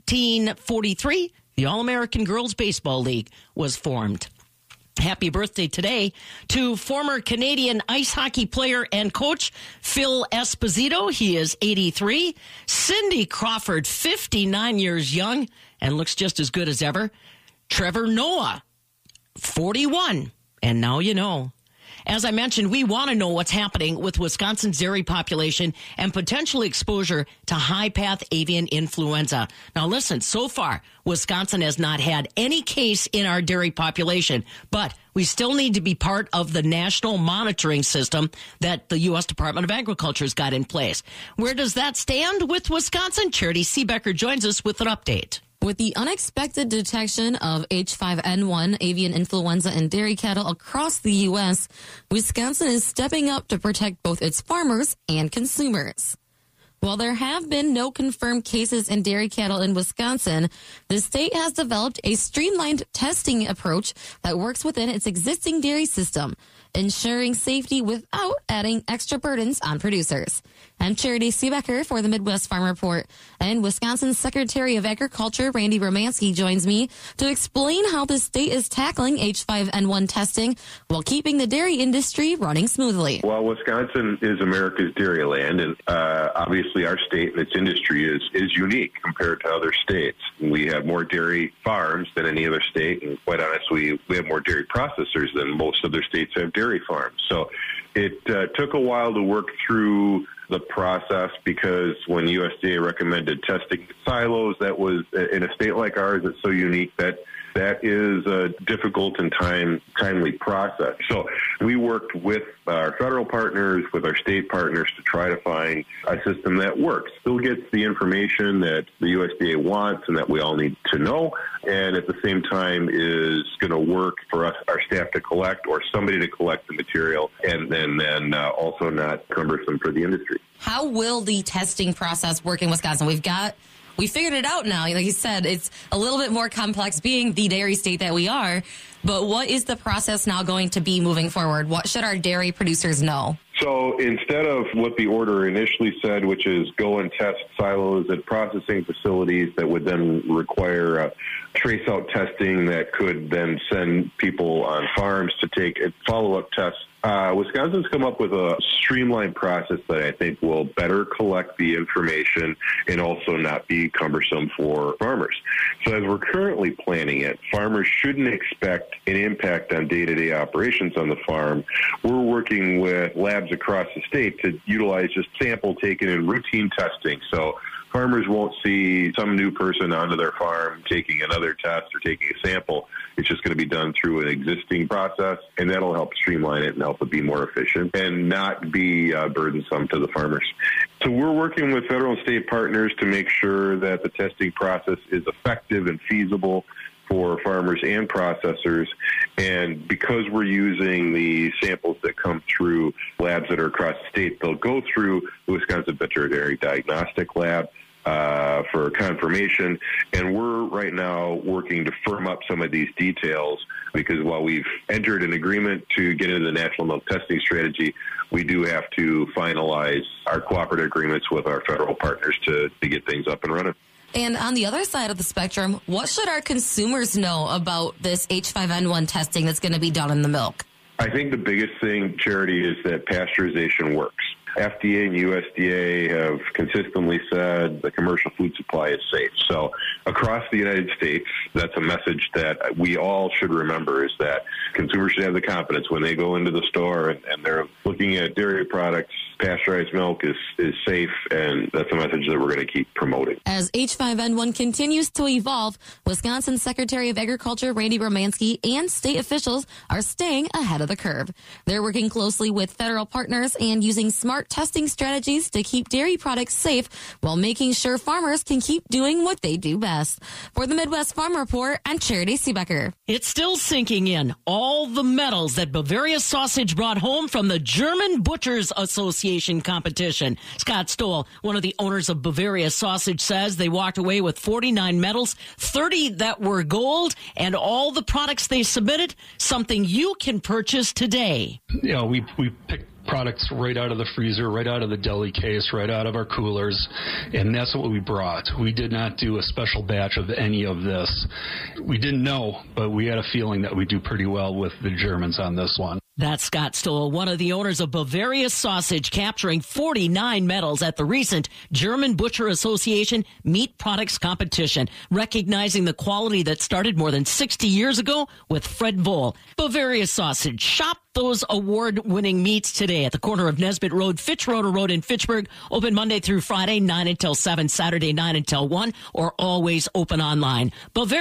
1943, the All-American Girls Baseball League was formed. Happy birthday today to former Canadian ice hockey player and coach Phil Esposito. He is 83. Cindy Crawford, 59 years young and looks just as good as ever. Trevor Noah, 41. And now you know. As I mentioned, we want to know what's happening with Wisconsin's dairy population and potential exposure to high-path avian influenza. Now listen, so far, Wisconsin has not had any case in our dairy population, but we still need to be part of the national monitoring system that the U.S. Department of Agriculture has got in place. Where does that stand with Wisconsin? Charity Seebecker joins us with an update. With the unexpected detection of H5N1 avian influenza in dairy cattle across the U.S., Wisconsin is stepping up to protect both its farmers and consumers. While there have been no confirmed cases in dairy cattle in Wisconsin, the state has developed a streamlined testing approach that works within its existing dairy system, ensuring safety without adding extra burdens on producers. I'm Charity Seebecker for the Midwest Farm Report, and Wisconsin's Secretary of Agriculture, Randy Romanski, joins me to explain how the state is tackling H5N1 testing while keeping the dairy industry running smoothly. Well, Wisconsin is America's dairy land, and obviously our state and its industry is unique compared to other states. We have more dairy farms than any other state, and quite honestly, we have more dairy processors than most other states have dairy farms. So it took a while to work through the process because when USDA recommended testing silos, that was in a state like ours, it's so unique that is a difficult and timely process. So we worked with our federal partners, with our state partners to try to find a system that works, still gets the information that the USDA wants and that we all need to know, and at the same time is going to work for us, our staff to collect or somebody to collect the material and then also not cumbersome for the industry. How will the testing process work in Wisconsin? We figured it out now. Like you said, it's a little bit more complex being the dairy state that we are. But what is the process now going to be moving forward? What should our dairy producers know? So instead of what the order initially said, which is go and test silos at processing facilities that would then require trace out testing that could then send people on farms to take follow-up tests. Wisconsin's come up with a streamlined process that I think will better collect the information and also not be cumbersome for farmers. So as we're currently planning it, farmers shouldn't expect an impact on day-to-day operations on the farm. We're working with labs across the state to utilize just sample taken in routine testing. So farmers won't see some new person onto their farm taking another test or taking a sample. It's just going to be done through an existing process, and that'll help streamline it and help it be more efficient and not be burdensome to the farmers. So we're working with federal and state partners to make sure that the testing process is effective and feasible for farmers and processors. And because we're using the samples that come through labs that are across the state, they'll go through the Wisconsin Veterinary Diagnostic Lab for confirmation. And we're right now working to firm up some of these details, because while we've entered an agreement to get into the National Milk Testing Strategy, we do have to finalize our cooperative agreements with our federal partners to get things up and running. And on the other side of the spectrum, what should our consumers know about this H5N1 testing that's going to be done in the milk? I think the biggest thing, Charity, is that pasteurization works. FDA and USDA have consistently said the commercial food supply is safe. So across the United States, that's a message that we all should remember, is that consumers should have the confidence when they go into the store and they're looking at dairy products, pasteurized milk is safe, and that's a message that we're going to keep promoting. As H5N1 continues to evolve, Wisconsin Secretary of Agriculture Randy Romanski and state officials are staying ahead of the curve. They're working closely with federal partners and using smart testing strategies to keep dairy products safe while making sure farmers can keep doing what they do best. For the Midwest Farm Report, I'm Charity Seebecker. It's still sinking in. All the medals that Bavaria Sausage brought home from the German Butchers Association competition. Scott Stoll, one of the owners of Bavaria Sausage, says they walked away with 49 medals, 30 that were gold, and all the products they submitted, something you can purchase today. You know, we picked products right out of the freezer, right out of the deli case, right out of our coolers, and that's what we brought. We did not do a special batch of any of this. We didn't know, but we had a feeling that we'd do pretty well with the Germans on this one. That's Scott Stoll, one of the owners of Bavaria Sausage, capturing 49 medals at the recent German Butcher Association Meat Products Competition, recognizing the quality that started more than 60 years ago with Fred Voll. Bavaria Sausage. Shop those award-winning meats today at the corner of Nesbitt Road, Fitzroder Road in Fitchburg. Open Monday through Friday, 9 until 7, Saturday, 9 until 1, or always open online.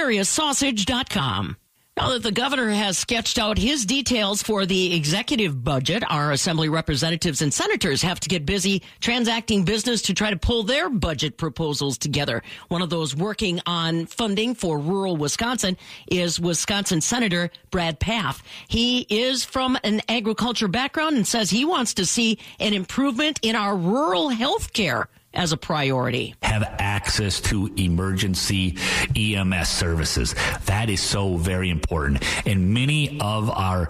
BavariaSausage.com. Now that the governor has sketched out his details for the executive budget, our assembly representatives and senators have to get busy transacting business to try to pull their budget proposals together. One of those working on funding for rural Wisconsin is Wisconsin Senator Brad Pfaff. He is from an agriculture background and says he wants to see an improvement in our rural health care as a priority. Have access to emergency EMS services. That is so very important. And many of our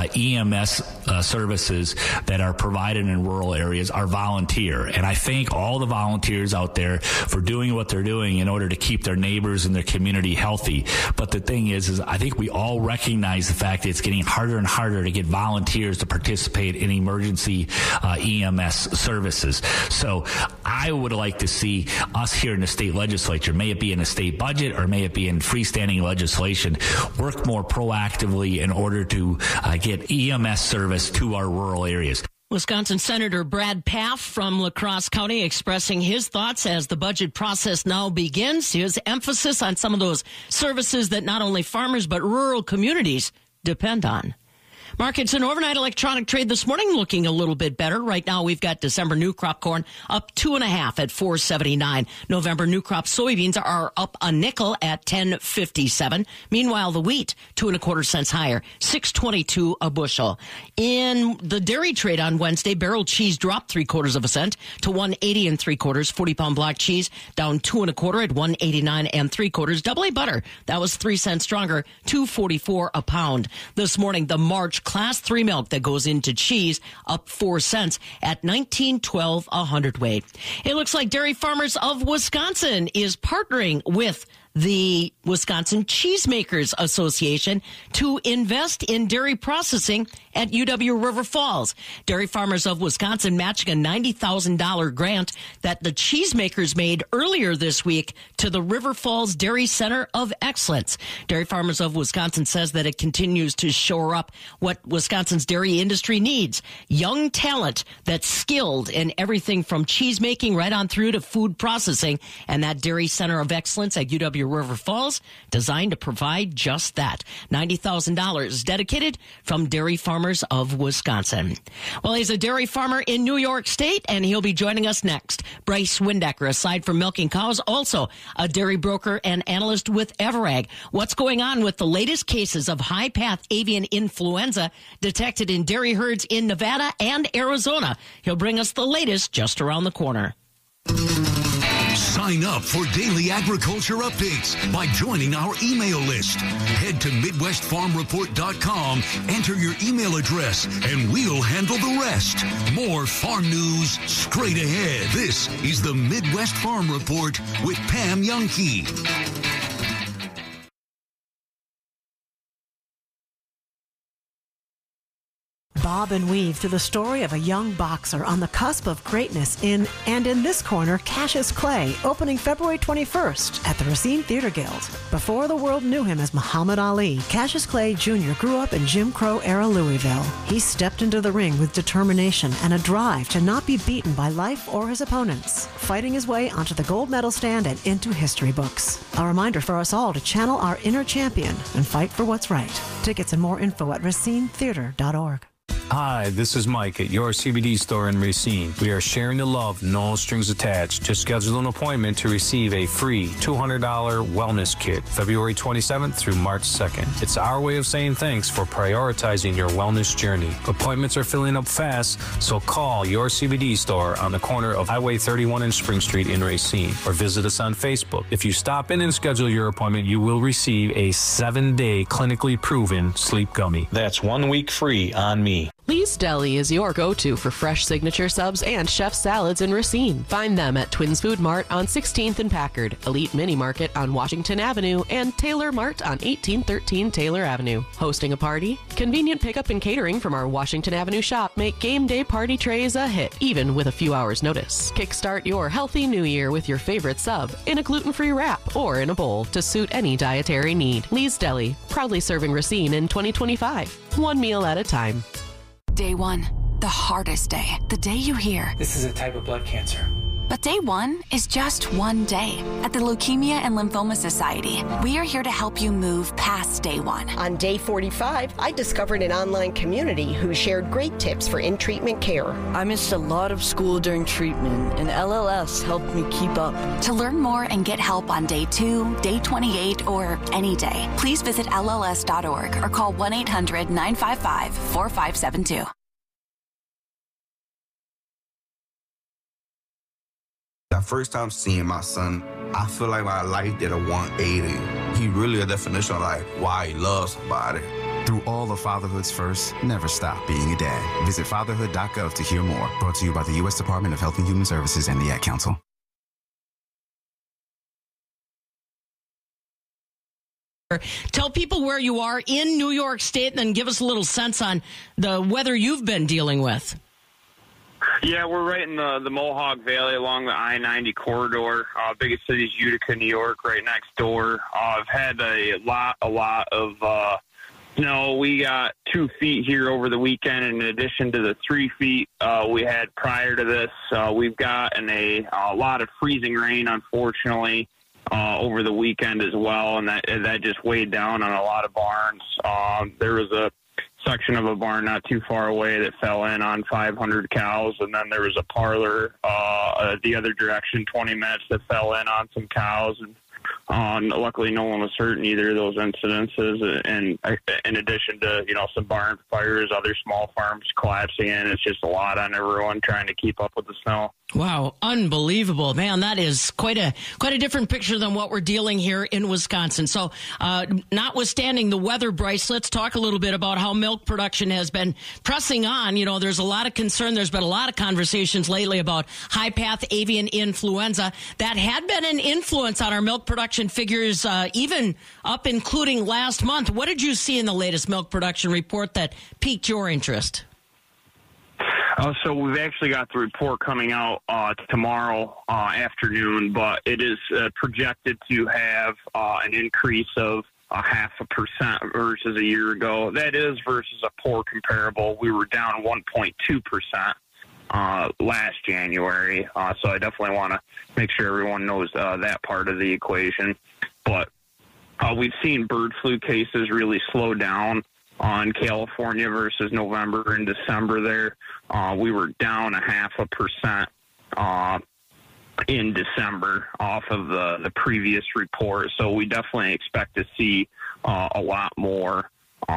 EMS services that are provided in rural areas are volunteer. And I thank all the volunteers out there for doing what they're doing in order to keep their neighbors and their community healthy. But the thing is I think we all recognize the fact that it's getting harder and harder to get volunteers to participate in emergency EMS services. So I would like to see us here in the state legislature, may it be in a state budget or may it be in freestanding legislation, work more proactively in order to get EMS service to our rural areas. Wisconsin Senator Brad Pfaff from La Crosse County expressing his thoughts as the budget process now begins. His emphasis on some of those services that not only farmers but rural communities depend on. Markets and overnight electronic trade this morning looking a little bit better. Right now, we've got December new crop corn up 2.5 at $4.79. November new crop soybeans are up a nickel at $10.57. Meanwhile, the wheat 2.25 cents higher, $6.22 a bushel. In the dairy trade on Wednesday, barrel cheese dropped 0.75 cents to $1.80 3/4. 40-pound block cheese down 2.25 at $1.89 3/4. Double A butter, that was 3 cents stronger, $2.44 a pound. This morning, the March Class 3 milk that goes into cheese up 4 cents at $19.12 a hundredweight. It looks like Dairy Farmers of Wisconsin is partnering with the Wisconsin Cheesemakers Association to invest in dairy processing at UW River Falls. Dairy Farmers of Wisconsin matching a $90,000 grant that the cheesemakers made earlier this week to the River Falls Dairy Center of Excellence. Dairy Farmers of Wisconsin says that it continues to shore up what Wisconsin's dairy industry needs. Young talent that's skilled in everything from cheese making right on through to food processing. And that Dairy Center of Excellence at UW River Falls designed to provide just that. $90,000 dedicated from Dairy Farmers of Wisconsin. Well, he's a dairy farmer in New York State, and he'll be joining us next. Bryce Windecker, aside from milking cows, also a dairy broker and analyst with Everag. What's going on with the latest cases of high-path avian influenza detected in dairy herds in Nevada and Arizona? He'll bring us the latest just around the corner. Sign up for daily agriculture updates by joining our email list. Head to MidwestFarmReport.com, enter your email address, and we'll handle the rest. More farm news straight ahead. This is the Midwest Farm Report with Pam Youngkey. Bob and weave through the story of a young boxer on the cusp of greatness in this corner, Cassius Clay, opening February 21st at the Racine Theater Guild. Before the world knew him as Muhammad Ali, Cassius Clay Jr. grew up in Jim Crow-era Louisville. He stepped into the ring with determination and a drive to not be beaten by life or his opponents, fighting his way onto the gold medal stand and into history books. A reminder for us all to channel our inner champion and fight for what's right. Tickets and more info at racinetheater.org. Hi, this is Mike at your CBD store in Racine. We are sharing the love, no strings attached. Just schedule an appointment to receive a free $200 wellness kit, February 27th through March 2nd. It's our way of saying thanks for prioritizing your wellness journey. Appointments are filling up fast, so call your CBD store on the corner of Highway 31 and Spring Street in Racine, or visit us on Facebook. If you stop in and schedule your appointment, you will receive a 7-day clinically proven sleep gummy. That's 1 week free on me. Lee's Deli is your go-to for fresh signature subs and chef salads in Racine. Find them at Twins Food Mart on 16th and Packard, Elite Mini Market on Washington Avenue, and Taylor Mart on 1813 Taylor Avenue. Hosting a party? Convenient pickup and catering from our Washington Avenue shop make game day party trays a hit, even with a few hours' notice. Kickstart your healthy new year with your favorite sub in a gluten-free wrap or in a bowl to suit any dietary need. Lee's Deli, proudly serving Racine in 2025. One meal at a time. Day one, the hardest day. The day you hear, this is a type of blood cancer. But day one is just one day. At the Leukemia and Lymphoma Society, we are here to help you move past day one. On day 45, I discovered an online community who shared great tips for in-treatment care. I missed a lot of school during treatment, and LLS helped me keep up. To learn more and get help on day 2, day 28, or any day, please visit LLS.org or call 1-800-955-4572. That first time seeing my son, I feel like my life did a 180. He really a definition of like why he loves somebody. Through all of fatherhood's first, never stop being a dad. Visit fatherhood.gov to hear more. Brought to you by the U.S. Department of Health and Human Services and the Ad Council. Tell people where you are in New York State, and then give us a little sense on the weather you've been dealing with. Yeah, we're right in the Mohawk Valley along the I-90 corridor. Biggest city is Utica, New York, right next door. I've had a lot of snow. We got 2 feet here over the weekend in addition to the 3 feet we had prior to this. We've gotten a lot of freezing rain, unfortunately, over the weekend as well, and that just weighed down on a lot of barns. There was a section of a barn not too far away that fell in on 500 cows, and then there was a parlor the other direction 20 minutes that fell in on some cows, and luckily no one was hurt in either of those incidences. And in addition to some barn fires, other small farms collapsing in, it's just a lot on everyone trying to keep up with the snow. Wow, unbelievable, man! That is quite a different picture than what we're dealing here in Wisconsin. So, notwithstanding the weather, Bryce, let's talk a little bit about how milk production has been pressing on. There's a lot of concern. There's been a lot of conversations lately about high-path avian influenza that had been an influence on our milk production production figures, even up including last month. What did you see in the latest milk production report that piqued your interest? So we've actually got the report coming out tomorrow afternoon, but it is projected to have an increase of 0.5% versus a year ago. That is versus a poor comparable. We were down 1.2% last January. So I definitely want to make sure everyone knows that part of the equation. But we've seen bird flu cases really slow down in California versus November and December there. We were down 0.5% in December off of the previous report. So we definitely expect to see a lot more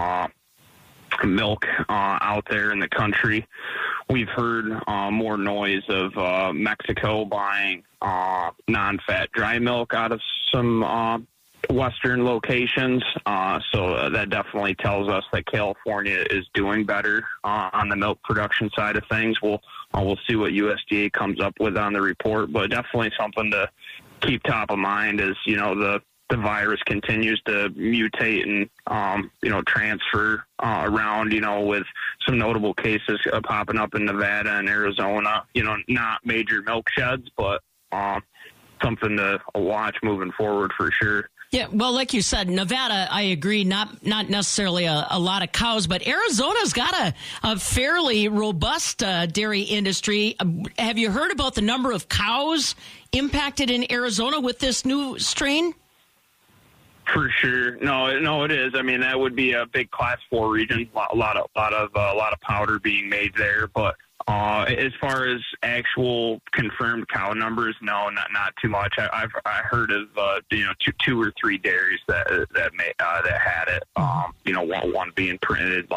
milk out there in the country. We've heard more noise of Mexico buying non-fat dry milk out of some Western locations. So that definitely tells us that California is doing better on the milk production side of things. We'll see what USDA comes up with on the report, but definitely something to keep top of mind as, the virus continues to mutate and, transfer around, with some notable cases popping up in Nevada and Arizona, not major milk sheds, but something to watch moving forward for sure. Yeah, well, like you said, Nevada, I agree, not necessarily a lot of cows, but Arizona's got a fairly robust dairy industry. Have you heard about the number of cows impacted in Arizona with this new strain? For sure. No, it is. I mean, that would be a big Class 4 region. A lot of powder being made there. But as far as actual confirmed cow numbers, no, not too much. I've heard of two or three dairies that had it. One being printed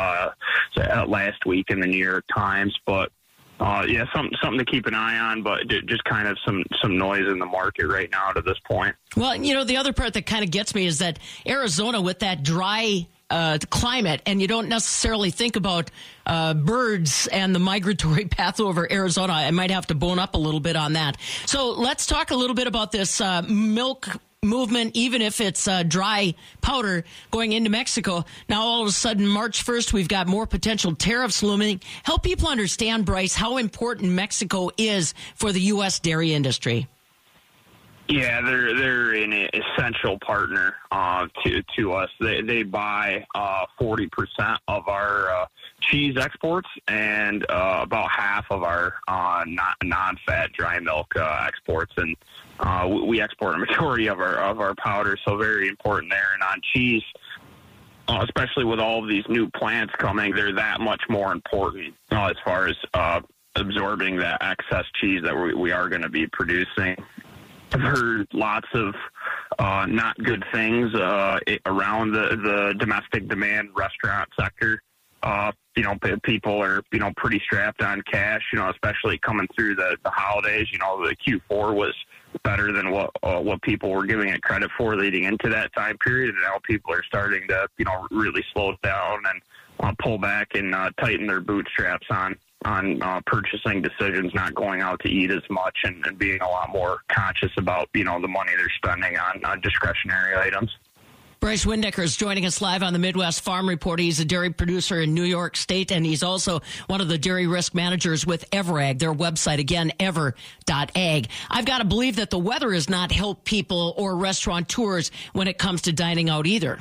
last week in the New York Times, but. Something to keep an eye on, but just kind of some noise in the market right now to this point. Well, the other part that kind of gets me is that Arizona with that dry climate, and you don't necessarily think about birds and the migratory path over Arizona. I might have to bone up a little bit on that. So let's talk a little bit about this milk movement, even if it's dry powder going into Mexico. Now, all of a sudden, March 1st, we've got more potential tariffs looming. Help people understand, Bryce, how important Mexico is for the U.S. dairy industry. Yeah, they're an essential partner to us. They buy 40% of our cheese exports and about half of our non-fat dry milk exports, and we export a majority of our powder. So very important there. And on cheese, especially with all of these new plants coming, they're that much more important as far as absorbing that excess cheese that we are going to be producing. I've heard lots of not good things around the domestic demand restaurant sector. People are, pretty strapped on cash, especially coming through the holidays. The Q4 was better than what people were giving it credit for leading into that time period. And now people are starting to, really slow down and pull back and tighten their bootstraps on purchasing decisions, not going out to eat as much and being a lot more conscious about, the money they're spending on discretionary items. Bryce Windecker is joining us live on the Midwest Farm Report. He's a dairy producer in New York State, and he's also one of the dairy risk managers with EverAg, their website, again, ever.ag. I've got to believe that the weather has not helped people or restaurateurs when it comes to dining out either.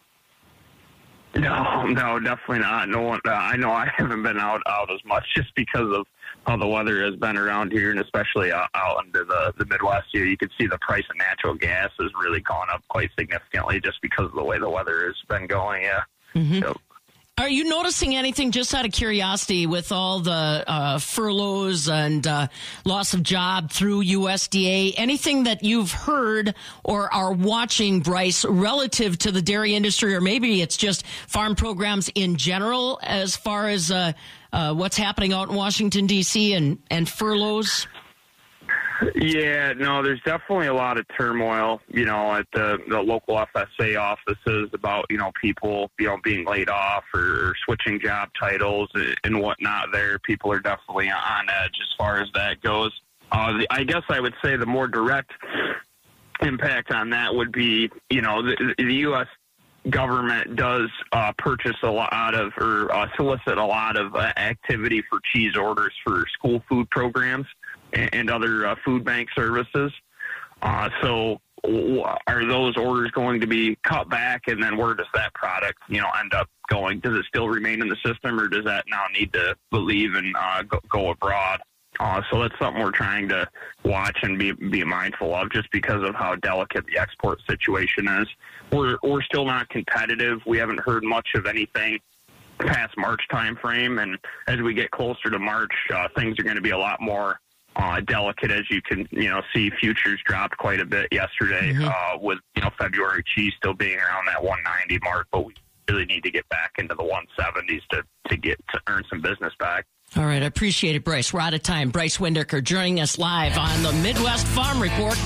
No, definitely not. No one. I know I haven't been out as much just because of how the weather has been around here, and especially out into the Midwest here. You can see the price of natural gas has really gone up quite significantly just because of the way the weather has been going. Yeah. Mm-hmm. So. Are you noticing anything, just out of curiosity, with all the furloughs and loss of job through USDA? Anything that you've heard or are watching, Bryce, relative to the dairy industry, or maybe it's just farm programs in general as far as what's happening out in Washington, D.C. and furloughs? Yeah, no, there's definitely a lot of turmoil, at the local FSA offices about, people, being laid off or switching job titles and whatnot there. People are definitely on edge as far as that goes. I guess I would say the more direct impact on that would be, the U.S. government does purchase a lot of, or solicit a lot of activity for cheese orders for school food programs and other food bank services. So are those orders going to be cut back, and then where does that product, end up going? Does it still remain in the system, or does that now need to leave and go abroad? So that's something we're trying to watch and be mindful of, just because of how delicate the export situation is. We're still not competitive. We haven't heard much of anything past March timeframe, and as we get closer to March, things are going to be a lot more delicate. As you can, see, futures dropped quite a bit yesterday, with February cheese still being around that 190 mark, but we really need to get back into the 170s to earn some business back. All right, I appreciate it, Bryce. We're out of time. Bryce Windecker joining us live on the Midwest Farm Report.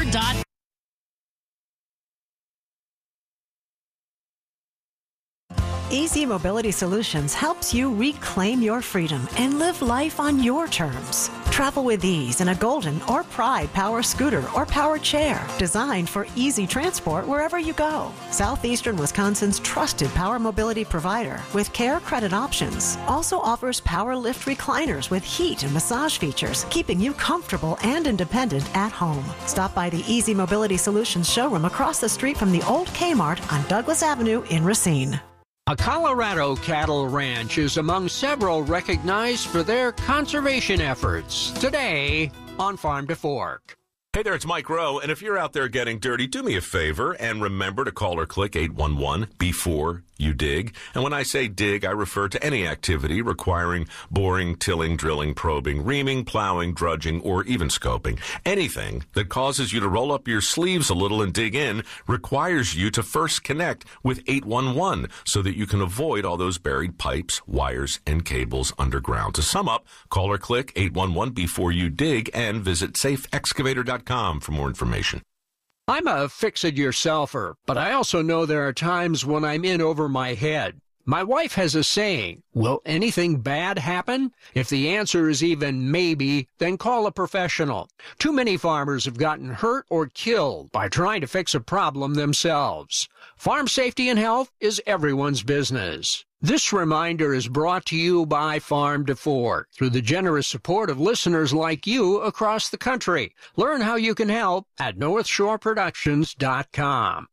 Easy Mobility Solutions helps you reclaim your freedom and live life on your terms. Travel with ease in a Golden or Pride power scooter or power chair designed for easy transport wherever you go. Southeastern Wisconsin's trusted power mobility provider with care credit options also offers power lift recliners with heat and massage features, keeping you comfortable and independent at home. Stop by the Easy Mobility Solutions showroom across the street from the old Kmart on Douglas Avenue in Racine. A Colorado cattle ranch is among several recognized for their conservation efforts. Today on Farm to Fork. Hey there, it's Mike Rowe, and if you're out there getting dirty, do me a favor and remember to call or click 811 before you dig. And when I say dig, I refer to any activity requiring boring, tilling, drilling, probing, reaming, plowing, drudging, or even scoping. Anything that causes you to roll up your sleeves a little and dig in requires you to first connect with 811 so that you can avoid all those buried pipes, wires, and cables underground. To sum up, call or click 811 before you dig and visit safeexcavator.com for more information. I'm a fix-it-yourselfer, but I also know there are times when I'm in over my head. My wife has a saying, will anything bad happen? If the answer is even maybe, then call a professional. Too many farmers have gotten hurt or killed by trying to fix a problem themselves. Farm safety and health is everyone's business. This reminder is brought to you by Farm to Fork through the generous support of listeners like you across the country. Learn how you can help at NorthshoreProductions.com.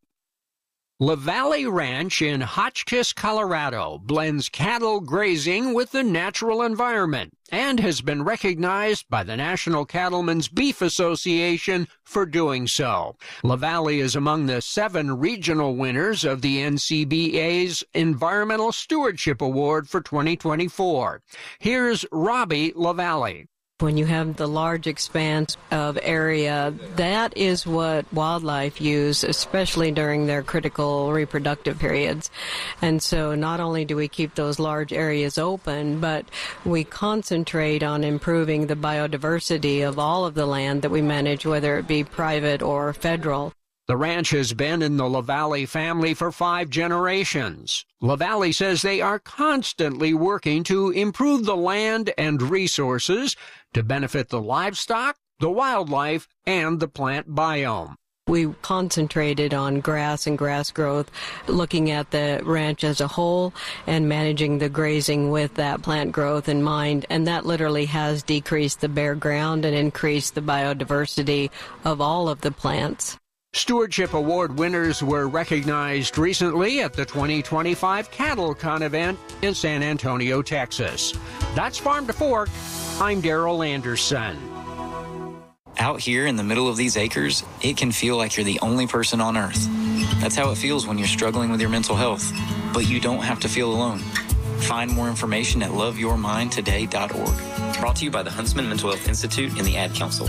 La Valley Ranch in Hotchkiss, Colorado blends cattle grazing with the natural environment and has been recognized by the National Cattlemen's Beef Association for doing so. La Valley is among the 7 regional winners of the NCBA's Environmental Stewardship Award for 2024. Here's Robbie La Valley. When you have the large expanse of area, that is what wildlife use, especially during their critical reproductive periods. And so not only do we keep those large areas open, but we concentrate on improving the biodiversity of all of the land that we manage, whether it be private or federal. The ranch has been in the La Valley family for 5 generations. La Valley says they are constantly working to improve the land and resources to benefit the livestock, the wildlife, and the plant biome. We concentrated on grass and grass growth, looking at the ranch as a whole and managing the grazing with that plant growth in mind, and that literally has decreased the bare ground and increased the biodiversity of all of the plants. Stewardship Award winners were recognized recently at the 2025 CattleCon event in San Antonio, Texas. That's Farm to Fork. I'm Daryl Anderson. Out here in the middle of these acres, it can feel like you're the only person on earth. That's how it feels when you're struggling with your mental health. But you don't have to feel alone. Find more information at loveyourmindtoday.org. Brought to you by the Huntsman Mental Health Institute and the Ad Council.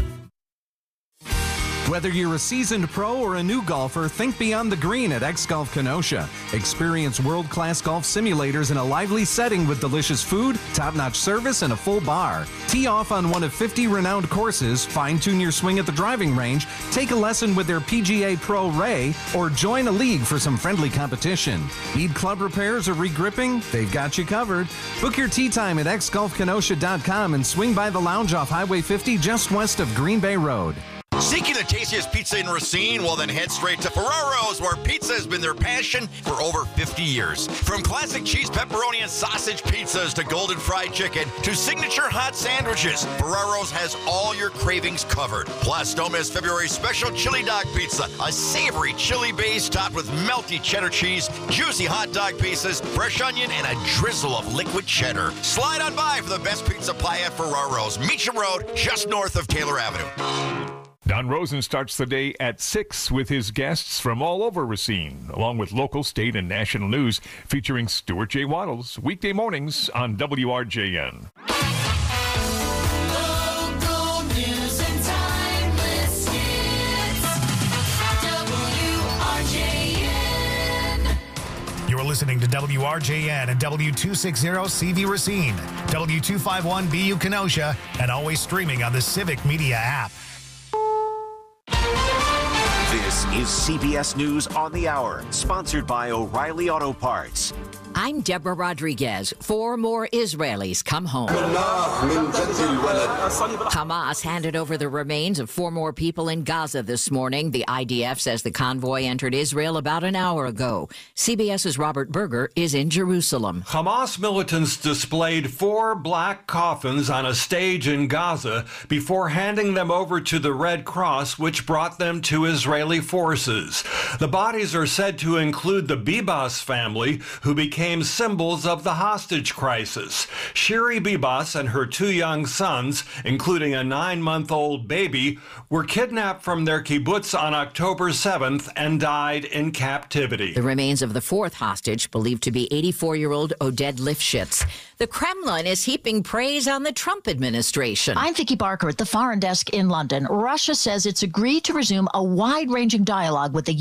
Whether you're a seasoned pro or a new golfer, think beyond the green at X-Golf Kenosha. Experience world-class golf simulators in a lively setting with delicious food, top-notch service, and a full bar. Tee off on one of 50 renowned courses, fine-tune your swing at the driving range, take a lesson with their PGA Pro Ray, or join a league for some friendly competition. Need club repairs or regripping? They've got you covered. Book your tee time at xgolfkenosha.com and swing by the lounge off Highway 50 just west of Green Bay Road. Seeking the tastiest pizza in Racine? Well, then head straight to Ferraro's, where pizza has been their passion for over 50 years. From classic cheese, pepperoni, and sausage pizzas to golden fried chicken to signature hot sandwiches, Ferraro's has all your cravings covered. Plus, don't miss February's special chili dog pizza, a savory chili base topped with melty cheddar cheese, juicy hot dog pieces, fresh onion, and a drizzle of liquid cheddar. Slide on by for the best pizza pie at Ferraro's, Meacham Road, just north of Taylor Avenue. Don Rosen starts the day at 6 with his guests from all over Racine, along with local, state, and national news, featuring Stuart J. Waddles, weekday mornings on WRJN. Local news and timeless hits. WRJN. You're listening to WRJN and W260CV Racine, W251BU Kenosha, and always streaming on the Civic Media app. This is CBS News on the Hour, sponsored by O'Reilly Auto Parts. I'm Deborah Rodriguez. 4 more Israelis come home. Hamas handed over the remains of 4 more people in Gaza this morning. The IDF says the convoy entered Israel about an hour ago. CBS's Robert Berger is in Jerusalem. Hamas militants displayed 4 black coffins on a stage in Gaza before handing them over to the Red Cross, which brought them to Israeli forces. The bodies are said to include the Bibas family, who became symbols of the hostage crisis. Shiri Bibas and her 2 young sons, including a 9-month-old baby, were kidnapped from their kibbutz on October 7th and died in captivity. The remains of the 4th hostage, believed to be 84-year-old Oded Lifshitz. The Kremlin is heaping praise on the Trump administration. I'm Vicky Barker at the Foreign Desk in London. Russia says it's agreed to resume a wide-ranging dialogue with the